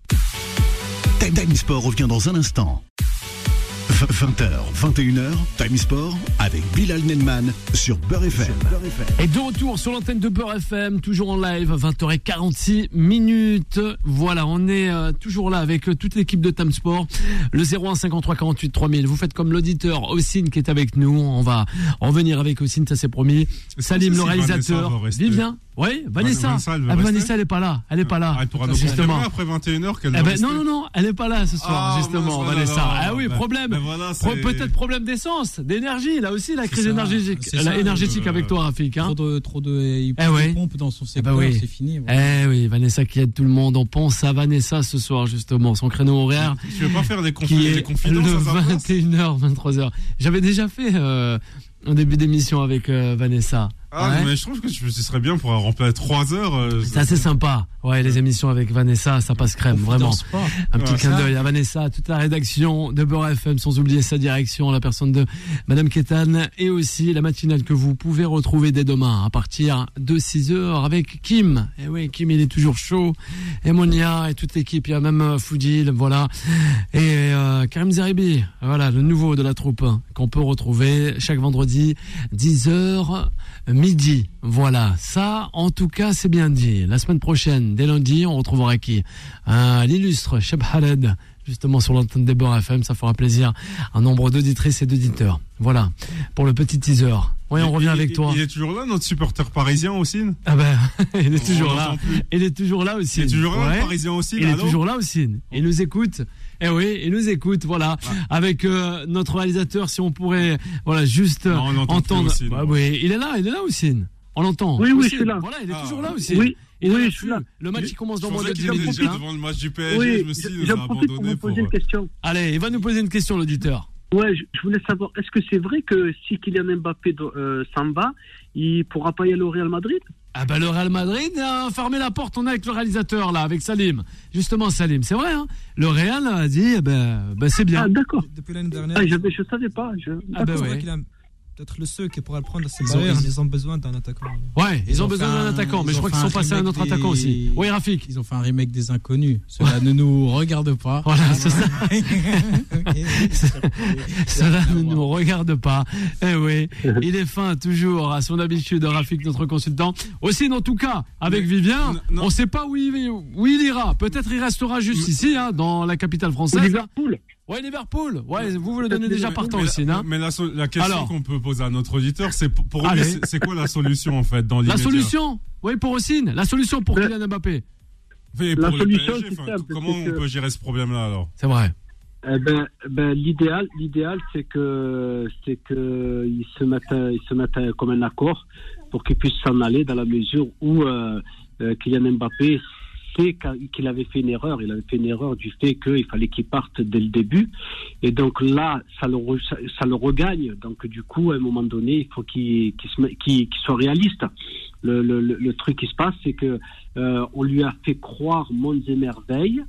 S1: Time Time Sport revient dans un instant. vingt heures, vingt et une heures, Time Sport avec Bilal Nenman sur Beurre F M.
S2: Et de retour sur l'antenne de Beurre F M, toujours en live, vingt heures quarante-six minutes. Voilà, on est euh, toujours là avec euh, toute l'équipe de Time Sport. Le zéro un cinquante-trois quarante-huit trois mille. Vous faites comme l'auditeur Ossine qui est avec nous. On va revenir avec Ossine, ça c'est promis. Salim,
S4: si
S2: le
S4: Vanessa
S2: réalisateur.
S4: va rester.
S2: Vivien. Oui, Vanessa.
S4: Vanessa, elle va
S2: Ah,
S4: rester
S2: Vanessa, elle est pas là. Elle est pas là.
S4: Ah, elle pourra nous
S2: justement.
S4: confirmer après vingt et une heures qu'elle
S2: Eh
S4: va
S2: ben,
S4: rester.
S2: non, non, non, elle est pas là ce soir,
S4: Ah,
S2: justement,
S4: mince, oh là
S2: Vanessa.
S4: là.
S2: Ah oui,
S4: Ben-
S2: problème.
S4: ben voilà,
S2: Pro-
S4: c'est-
S2: Peut-être problème d'essence, d'énergie. Là aussi, la crise
S3: ça,
S2: énergétique,
S3: c'est
S2: la
S3: ça,
S2: énergétique
S4: euh,
S2: avec toi, Rafik. Hein.
S3: Trop de, trop de, il
S2: Eh ouais.
S3: de pompes dans son
S2: bah
S3: secteur,
S2: oui.
S3: c'est fini. voilà.
S2: Eh oui, Vanessa qui aide tout le monde. On pense à Vanessa ce soir, justement, son créneau horaire
S4: Tu veux pas faire des, confi-
S2: qui
S4: des
S2: est
S4: confidences
S2: le
S4: à sa place
S2: vingt et une heures, vingt-trois heures. J'avais déjà fait euh, un début d'émission avec euh, Vanessa.
S4: Ah,
S2: Ouais.
S4: mais je trouve que tu- ce serait bien pour remplir trois heures. euh,
S2: C'est assez sympa. Ouais, les émissions avec Vanessa, ça passe crème, vraiment.
S3: Confidence pas.
S2: Un petit
S4: Ouais,
S2: clin
S3: ça.
S2: d'œil à Vanessa, toute la rédaction de Beurre F M, sans oublier sa direction, la personne de Madame Kétan, et aussi la matinale que vous pouvez retrouver dès demain à partir de six heures avec Kim. Et oui, Kim, il est toujours chaud. Et Monia et toute l'équipe, il y a même euh, Foudil, voilà. Et euh, Karim Zeribi, voilà, le nouveau de la troupe, hein, qu'on peut retrouver chaque vendredi, dix heures, midi. Voilà, ça, en tout cas, c'est bien dit. La semaine prochaine, dès lundi, on retrouvera qui euh, l'illustre Cheb Khaled, justement sur l'antenne des Beurre F M. Ça fera plaisir à un nombre d'auditrices et d'auditeurs. Voilà, pour le petit teaser. Oui, on revient
S4: Il-
S2: avec
S4: il-
S2: toi.
S4: Il est toujours là, notre supporter parisien aussi.
S2: Ah ben, il est
S4: On
S2: toujours
S4: l'entend
S2: là.
S4: plus.
S2: Il est toujours là aussi.
S4: Il est toujours là,
S2: Ouais.
S4: le parisien aussi.
S2: Il est
S4: allô
S2: toujours là aussi. Il nous écoute. Eh oui, il nous écoute. Voilà, avec euh, notre réalisateur, si on pourrait, voilà, juste euh,
S4: Non, on n'entend plus
S2: entendre.
S4: Ossine.
S2: Bah oui, il est là, il est là aussi. On l'entend.
S6: Oui, oui,
S2: Ossine.
S6: je suis là.
S2: Voilà, il est
S4: Ah.
S2: toujours là aussi.
S6: Oui,
S2: Il est
S6: oui,
S2: là
S6: je suis là.
S2: Le match il commence dans
S4: Je
S2: moins de
S4: pensais
S2: dix
S4: qu'il était
S2: minutes. hein.
S4: devant le match du P S G.
S6: Oui,
S4: Je me suis dit, il
S6: j'en
S4: nous a
S6: profite pour
S4: abandonné
S6: vous poser
S4: pour.
S6: une question.
S2: Allez, il va nous poser une question, l'auditeur.
S6: Ouais, je, je voulais savoir, est-ce que c'est vrai que si Kylian Mbappé euh, s'en va, il pourra pas y aller au Real Madrid?
S2: Ah ben le Real Madrid a fermé la porte. On est avec le réalisateur là, avec Salim. Justement Salim, c'est vrai. Hein, le Real a dit, eh ben, ben c'est bien.
S6: Ah, d'accord.
S5: Depuis l'année dernière.
S6: Ah, je, je savais pas. Je...
S2: Ah ben
S5: c'est
S2: ouais.
S5: vrai qu'il a- peut-être le seul qui pourra le prendre, c'est
S3: Ils ont-
S5: Bayern.
S3: ils-
S5: Ils ont besoin d'un attaquant.
S2: Ouais, ils,
S3: Ils
S2: ont,
S3: ont
S2: besoin
S3: fait
S2: d'un
S3: un-
S2: attaquant, mais
S3: ils
S2: je
S3: ont
S2: crois
S3: fait
S2: qu'ils
S3: un
S2: sont passés à un
S3: remake
S2: autre
S3: des-
S2: attaquant aussi. Oui, Rafik.
S3: Ils ont fait un remake des Inconnus. Cela ne nous regarde pas.
S2: Voilà, c'est ça. Cela ne nous regarde pas. Eh oui, il est fin toujours à son habitude, Rafik, notre consultant. Aussi, en tout cas, avec
S4: Mais-
S2: Vivien,
S4: non, non.
S2: on ne sait pas où il, où il ira. Peut-être il restera juste
S4: Mais-
S2: ici, hein, dans la capitale française.
S6: Liverpool.
S2: Ouais, Liverpool. Ouais, vous vous le donnez déjà partant
S4: mais,
S2: aussi, non?
S4: mais la, so- la question
S2: Alors.
S4: qu'on peut poser à notre auditeur, c'est pour, pour lui,
S2: Allez.
S4: c'est, c'est quoi la solution en fait dans
S2: La
S4: l'immédiat?
S2: solution, oui, pour Ossine, la solution pour
S6: Mais-
S2: Kylian Mbappé.
S4: Et
S6: La
S4: pour le
S6: solution,
S4: P S G,
S6: c'est
S4: enfin,
S6: simple,
S4: comment
S6: c'est
S4: on
S6: que-
S4: peut gérer ce problème-là alors?
S2: C'est vrai.
S6: Eh ben, ben, l'idéal, l'idéal, c'est que, c'est que ils se mettent, ils se mettent comme un accord pour qu'ils puissent s'en aller dans la mesure où euh, euh, Kylian Mbappé sait qu'il avait fait une erreur. Il avait fait une erreur du fait qu'il fallait qu'il parte dès le début. Et donc là, ça le, re- ça, ça le regagne. Donc du coup, à un moment donné, il faut qu'il, qu'il, se met- qu'il, qu'il soit réaliste. Le, le, le, le truc qui se passe, c'est que euh, on lui a fait croire mondes et merveilles.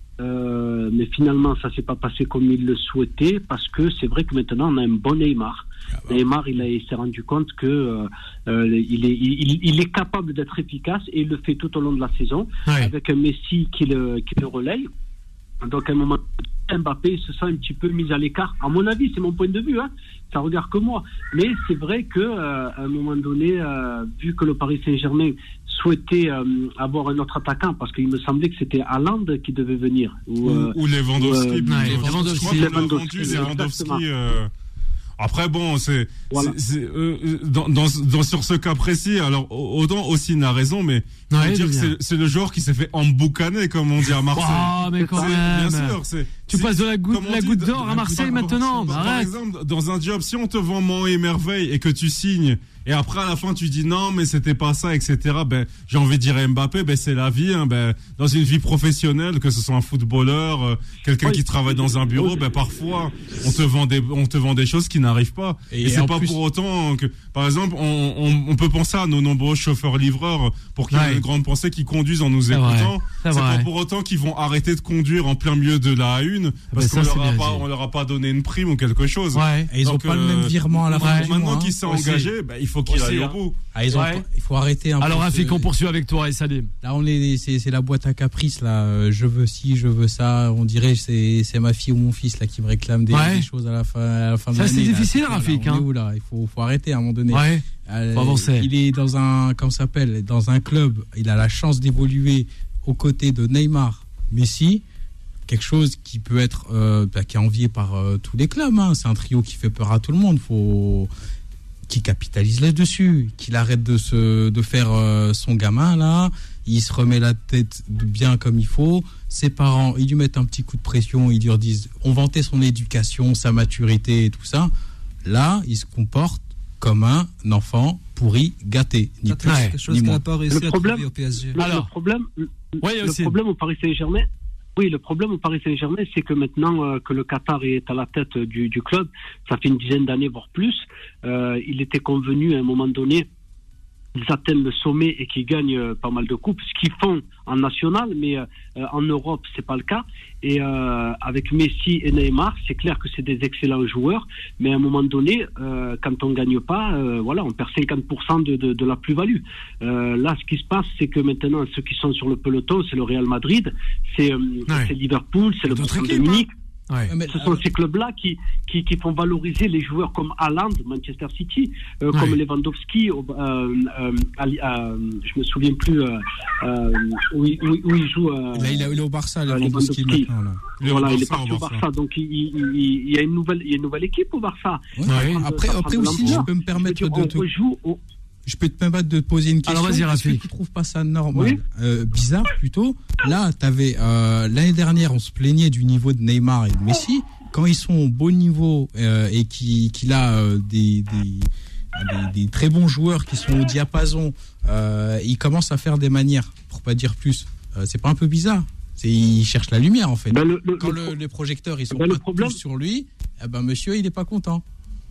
S6: Euh, mais finalement, ça s'est pas passé comme il le souhaitait parce que c'est vrai que maintenant on a un bon Neymar.
S3: Ah bah.
S6: Neymar, il, a, il s'est rendu compte que euh, euh, il, est, il, il est capable d'être efficace et il le fait tout au long de la saison
S2: Ouais.
S6: avec un Messi qui le, qui le relaye. Donc à un moment, Mbappé se sent un petit peu mis à l'écart. À mon avis, c'est mon point de vue. Hein. Ça regarde que moi. Mais c'est vrai que euh, à un moment donné, euh, vu que le Paris Saint-Germain souhaitait euh, avoir un autre attaquant, parce qu'il me semblait que c'était Haaland qui devait venir. Ou,
S4: Ou,
S6: euh,
S4: ou Lewandowski.
S6: ouais,
S4: plutôt.
S2: ouais,
S4: Je crois
S2: Lewandowski.
S4: qu'on a
S6: Lewandowski,
S4: vendu Lewandowski.
S6: exactement.
S4: euh, Après bon, c'est,
S6: Voilà.
S4: c'est, c'est, euh, dans, dans, dans sur ce cas précis. Alors autant aussi n'a raison, mais faut
S2: Ouais,
S4: dire que
S2: Julien.
S4: c'est, c'est le joueur qui s'est fait emboucaner, comme on dit à Marseille.
S2: Ah, mais quand
S4: C'est-
S2: même.
S4: Bien sûr, c'est.
S2: Tu
S4: c'est-
S2: passes de la goutte,
S4: comme on
S2: la
S4: dit,
S2: goutte
S4: de-
S2: d'or
S4: de-
S2: à Marseille
S4: par-
S2: maintenant.
S4: par,
S2: Bah,
S4: par
S2: arrête.
S4: exemple, dans un job, si on te vend Mont et Merveille et que tu signes, et après à la fin tu dis non, mais c'était pas ça, et cetera. Ben, j'ai envie de dire à Mbappé, ben c'est la vie. Hein, ben, dans une vie professionnelle, que ce soit un footballeur, euh, quelqu'un
S6: Oui.
S4: qui travaille dans un bureau, ben parfois on te vend des, on te vend des choses qui n'arrivent pas. Et,
S3: Et
S4: c'est
S3: en
S4: pas
S3: plus-
S4: pour autant que, par exemple, on, on, on peut penser à nos nombreux chauffeurs-livreurs pour qu'il y ait
S2: Ouais.
S4: une grande pensée qui conduisent en nous
S2: C'est vrai.
S4: écoutant.
S2: C'est
S4: C'est
S2: vrai.
S4: pas pour autant qu'ils vont arrêter de conduire en plein milieu de la A une parce
S2: ça,
S4: qu'on
S2: c'est
S4: leur a
S2: bien
S4: pas,
S2: dit.
S4: on leur a pas donné une prime ou quelque chose.
S2: Ouais.
S3: Et ils n'ont
S4: Donc,
S3: pas le
S4: euh,
S3: même virement à la fin
S2: ouais.
S3: du
S4: Maintenant
S3: mois.
S4: qu'il
S3: hein.
S4: s'est
S2: Aussi.
S4: engagé, bah, il faut qu'il
S2: Aussi,
S4: aille
S2: hein.
S4: au bout.
S3: Ah, ils ont,
S2: Ouais.
S3: il faut arrêter un
S2: Alors,
S3: peu.
S2: Rafik,
S3: ce-
S2: on poursuit avec toi et Salim.
S3: Là, on est, c'est, c'est la boîte à caprice là. Euh, Je veux ci, je veux ça. On dirait c'est, c'est ma fille ou mon fils là qui me réclame des,
S2: Ouais.
S3: des choses à la fin, à la fin de
S2: Ça,
S3: l'année.
S2: c'est
S3: là.
S2: difficile,
S3: C'est quoi, là
S2: Rafik,
S3: On
S2: hein.
S3: est où là Il faut, faut arrêter à un moment donné.
S2: Ouais.
S3: Euh,
S2: Faut avancer.
S3: Il est dans un, comment ça s'appelle, dans un club. Il a la chance d'évoluer aux côtés de Neymar, Messi. Quelque chose qui peut être, euh, bah, qui est envié par euh, tous les clubs. Hein. C'est un trio qui fait peur à tout le monde. Faut qu'il capitalise là-dessus, qu'il arrête de se, de faire euh, son gamin là. Il se remet la tête bien comme il faut. Ses parents, ils lui mettent un petit coup de pression. Ils lui disent, on vantait son éducation, sa maturité et tout ça. Là, il se comporte comme un enfant pourri, gâté, ni
S5: Ça,
S3: plus
S5: c'est quelque chose
S3: ni
S5: qu'il
S3: moins.
S5: n'a pas réussi
S6: Le
S5: à
S6: problème-
S5: trouver au P S G.
S6: Le,
S2: Alors.
S6: le problème, le,
S2: Ouais,
S6: le
S2: aussi.
S6: problème au Paris Saint-Germain, oui, le problème au Paris Saint-Germain, c'est que maintenant euh, que le Qatar est à la tête du, du club, ça fait une dizaine d'années, voire plus, euh, il était convenu à un moment donné qu'ils atteignent le sommet et qu'ils gagnent euh, pas mal de coupes, ce qu'ils font en national, mais euh, en Europe, c'est pas le cas. Et euh, avec Messi et Neymar, c'est clair que c'est des excellents joueurs, mais à un moment donné, euh, quand on gagne pas, euh, voilà, on perd cinquante pour cent de, de, de la plus-value. Euh, là, ce qui se passe, c'est que maintenant, ceux qui sont sur le peloton, c'est le Real Madrid, c'est euh,
S2: Ouais.
S6: c'est Liverpool, c'est le
S2: D'autres
S6: Bayern de
S2: équipes,
S6: Munich.
S2: Ouais.
S3: Mais,
S6: Ce sont ces clubs-là qui, qui, qui font valoriser les joueurs comme Haaland, Manchester City, euh,
S2: Ouais.
S6: comme Lewandowski, euh, euh, Ali- euh, je me souviens plus euh, euh, où, il- où, où il joue. Euh,
S3: Là, il, est- il est au Barça,
S6: Euh,
S3: Lewandowski
S6: Lewandowski.
S3: maintenant. Là.
S4: Il est au
S6: voilà, il est
S4: Barça,
S6: parti
S4: au
S6: au
S4: Barça.
S6: Barça, donc il, il, il- il y a une nouvelle, il y a une nouvelle équipe au Barça.
S3: Ouais.
S2: Ouais.
S3: Après,
S6: Ça
S3: après
S6: prend de
S3: aussi, je
S6: l'ampleur.
S3: peux me
S6: Je veux
S3: permettre
S6: dire,
S3: de
S6: on
S3: te,
S6: rejoue au-
S3: je peux te permettre de te poser une question.
S2: Alors, vas-y,
S3: Est-ce que
S2: Rafik.
S3: tu trouves pas ça normal,
S6: Oui.
S3: euh, bizarre plutôt? Là, t'avais euh, l'année dernière, on se plaignait du niveau de Neymar et de Messi. Quand ils sont au beau niveau euh, et qu'il qu'il a euh, des, des, des, des très bons joueurs qui sont au diapason, euh, ils commencent à faire des manières, pour pas dire plus. Euh, c'est pas un peu bizarre? C'est, ils cherchent la lumière en fait.
S6: Ben, le- le-
S3: Quand
S6: le
S3: le- les projecteurs ils sont
S6: ben, le
S3: pas
S6: problème-
S3: tous sur lui, eh ben monsieur il est pas content.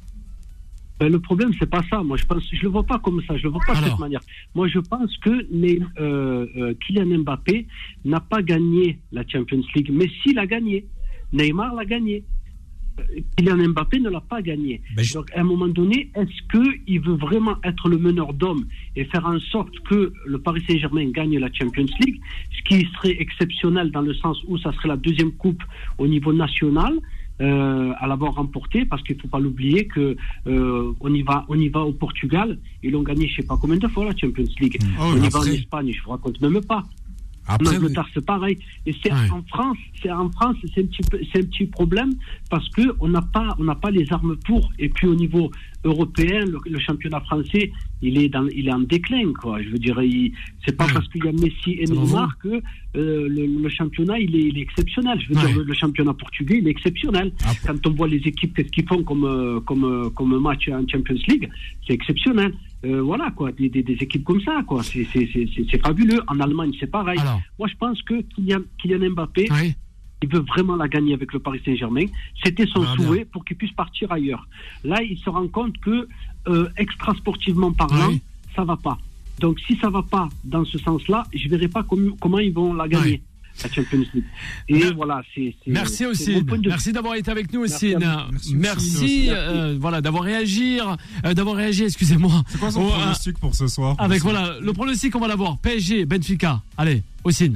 S6: Ben, le problème, c'est pas ça. Moi, je pense, je le vois pas comme ça. Je le vois pas de
S2: Alors.
S6: cette manière. Moi, je pense que les, euh, euh, Kylian Mbappé n'a pas gagné la Champions League. Messi l'a gagné. Neymar l'a gagné. Kylian Mbappé ne l'a pas gagné.
S3: Ben je...
S6: Donc, à un moment donné, est-ce qu'il veut vraiment être le meneur d'hommes et faire en sorte que le Paris Saint-Germain gagne la Champions League, ce qui serait exceptionnel dans le sens où ça serait la deuxième coupe au niveau national euh, à l'avoir remportée, parce qu'il ne faut pas l'oublier que euh, on y va, on y va au Portugal, ils l'ont gagné je ne sais pas combien de fois la Champions League.
S3: Oh,
S6: on y
S3: après...
S6: va en Espagne, je ne vous raconte même pas.
S3: Après,
S6: en Angleterre, c'est pareil. Et c'est
S2: ouais.
S6: en France, c'est en France, c'est un petit peu, c'est un petit problème parce que on n'a pas, on n'a pas les armes pour. Et puis au niveau européen, le, le championnat français, il est dans, il est en déclin, quoi. Je veux dire, il, c'est pas ouais. parce qu'il y a Messi et Neymar que euh, le, le championnat il est, il est exceptionnel. Je veux ouais. dire, le, le championnat portugais, il est exceptionnel. Ah. Quand on voit les équipes, qu'est-ce qu'ils font comme, comme, comme match en Champions League, c'est exceptionnel. Euh, voilà quoi, des, des, des équipes comme ça quoi, c'est, c'est, c'est, c'est fabuleux. En Allemagne c'est pareil. Alors, moi je pense que Kylian, Kylian Mbappé, oui. il veut vraiment la gagner avec le Paris Saint-Germain. C'était son ah, souhait bien. Pour qu'il puisse partir ailleurs. Là il se rend compte que euh, extra sportivement parlant, oui. ça va pas. Donc si ça va pas dans ce sens-là, je verrai pas com- comment ils vont la gagner. Oui. La Champions League. Et
S2: Mer-
S6: voilà, c'est, c'est
S2: merci aussi. De... Merci d'avoir été avec nous aussi. Merci, merci, merci euh, voilà d'avoir réagi, euh, d'avoir réagi. Excusez-moi.
S4: C'est quoi son oh, pronostic euh, pour ce soir?
S2: Avec aussi. Voilà le pronostic, on va l'avoir. P S G, Benfica. Allez, Ossine.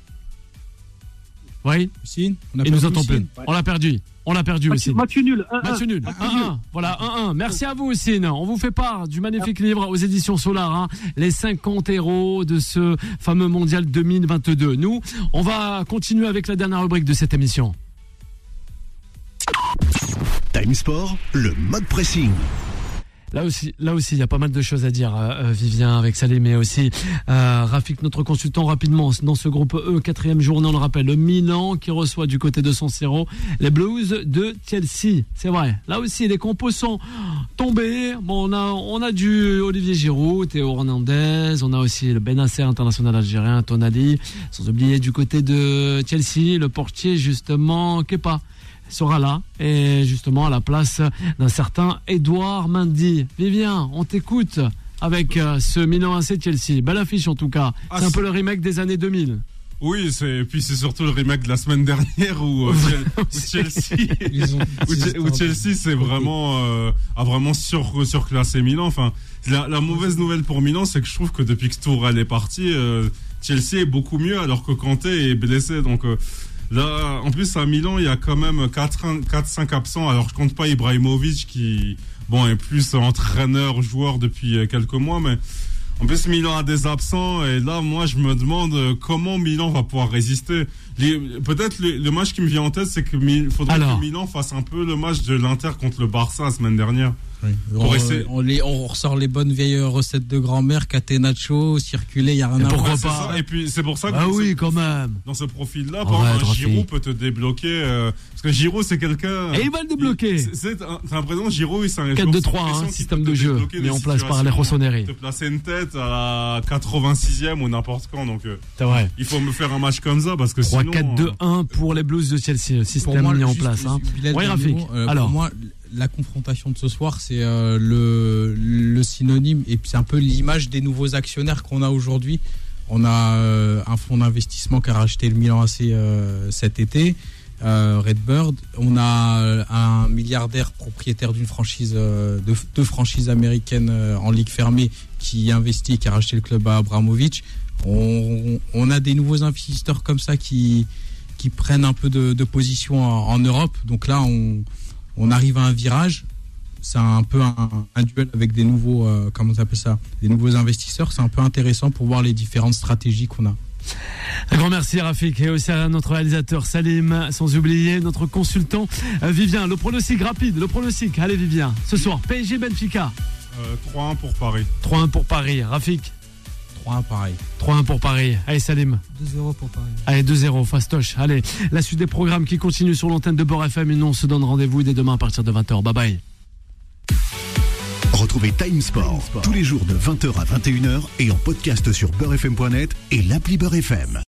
S2: Oui.
S3: Ossine.
S2: Il nous entend plus. Ouais. On l'a perdu. On l'a perdu aussi.
S6: Match nul.
S2: Match nul. un un. Voilà, un un. Merci à vous, Ossine. On vous fait part du magnifique livre aux éditions Solar, hein, les cinquante héros de ce fameux mondial deux mille vingt-deux. Nous, on va continuer avec la dernière rubrique de cette émission.
S1: Time Sport, le mode pressing.
S2: Là aussi, là aussi, il y a pas mal de choses à dire, euh, Vivien, avec Salim, mais aussi euh, Rafik, notre consultant, rapidement dans ce groupe E, quatrième journée, on le rappelle, le Milan qui reçoit du côté de San Siro les Blues de Chelsea. C'est vrai. Là aussi, les compos sont tombés. Bon, on a, on a du Olivier Giroud, Théo Hernandez, on a aussi le Benasser international algérien, Tonali, sans oublier du côté de Chelsea le portier justement Kepa sera là et justement à la place d'un certain Edouard Mendy. Vivien, on t'écoute avec euh, ce Milan A C Chelsea. Belle affiche en tout cas. Ah, c'est un peu le remake des années deux mille.
S4: Oui, c'est, et puis c'est surtout le remake de la semaine dernière où, euh, où Chelsea, où, où Chelsea c'est vraiment, euh, a vraiment sur, surclassé Milan. Enfin, la, la mauvaise nouvelle pour Milan, c'est que je trouve que depuis que Tourelle est parti, euh, Chelsea est beaucoup mieux alors que Kanté est blessé. Donc, euh, là, en plus, à Milan, il y a quand même quatre cinq absents. Alors, je compte pas Ibrahimovic qui, bon, est plus entraîneur, joueur depuis quelques mois, mais en plus, Milan a des absents. Et là, moi, je me demande comment Milan va pouvoir résister. Les, peut-être le, le match qui me vient en tête, c'est qu'il faudrait Alors. que Milan fasse un peu le match de l'Inter contre le Barça la semaine dernière.
S3: Oui. On, essayer... on, les, on ressort les bonnes vieilles recettes de grand-mère, Catenaccio, circuler, il n'y a rien à
S2: pourquoi
S3: voir.
S2: pas.
S4: Et puis c'est pour ça que
S2: ah
S4: dans,
S2: oui,
S4: ce,
S2: quand même.
S4: dans ce profil-là, par exemple, Giroud peut te débloquer. Euh, parce que Giroud, c'est quelqu'un.
S2: Et il va le débloquer.
S4: C'est, c'est, t'as l'impression que Giroud, c'est un
S2: quatre deux trois, hein, système de jeu, mis en place par les Rossoneri.
S4: Te placer une tête à la quatre-vingt-sixième ou n'importe quand. Donc, euh,
S2: c'est vrai.
S4: Il faut me faire un match comme ça parce que
S2: trois,
S4: sinon.
S2: quatre deux un pour les Blues de Chelsea, système
S3: moi,
S2: mis en place. Hein. Oui, Rafik.
S3: Euh, Alors. Pour moi, la confrontation de ce soir, c'est euh, le, le synonyme et puis c'est un peu l'image des nouveaux actionnaires qu'on a aujourd'hui. On a euh, un fonds d'investissement qui a racheté le Milan A C euh, cet été, euh, Redbird. On a un milliardaire propriétaire d'une franchise, euh, de deux franchises américaines euh, en ligue fermée qui investit et qui a racheté le club à Abramovich. On, on a des nouveaux investisseurs comme ça qui, qui prennent un peu de, de position en, en Europe. Donc là, on On arrive à un virage, c'est un peu un, un duel avec des nouveaux, euh, comment on appelle ça, des nouveaux investisseurs. C'est un peu intéressant pour voir les différentes stratégies qu'on a.
S2: Un grand merci Rafik et aussi à notre réalisateur Salim, sans oublier notre consultant euh, Vivien. Le pronostic rapide, le pronostic. Allez Vivien, ce soir, P S G Benfica.
S4: Euh, trois un pour Paris.
S2: trois un pour Paris. Rafik.
S3: trois un pareil.
S2: trois un pour Paris. Allez Salim.
S5: deux zéro pour Paris.
S2: Allez deux zéro, fastoche. Allez, la suite des programmes qui continuent sur l'antenne de Beurre F M et nous on se donne rendez-vous dès demain à partir de vingt heures. Bye bye.
S1: Retrouvez Time Sport, Time Sport tous les jours de vingt heures à vingt et une heures et en podcast sur beurre f m point net et l'appli Beurre F M.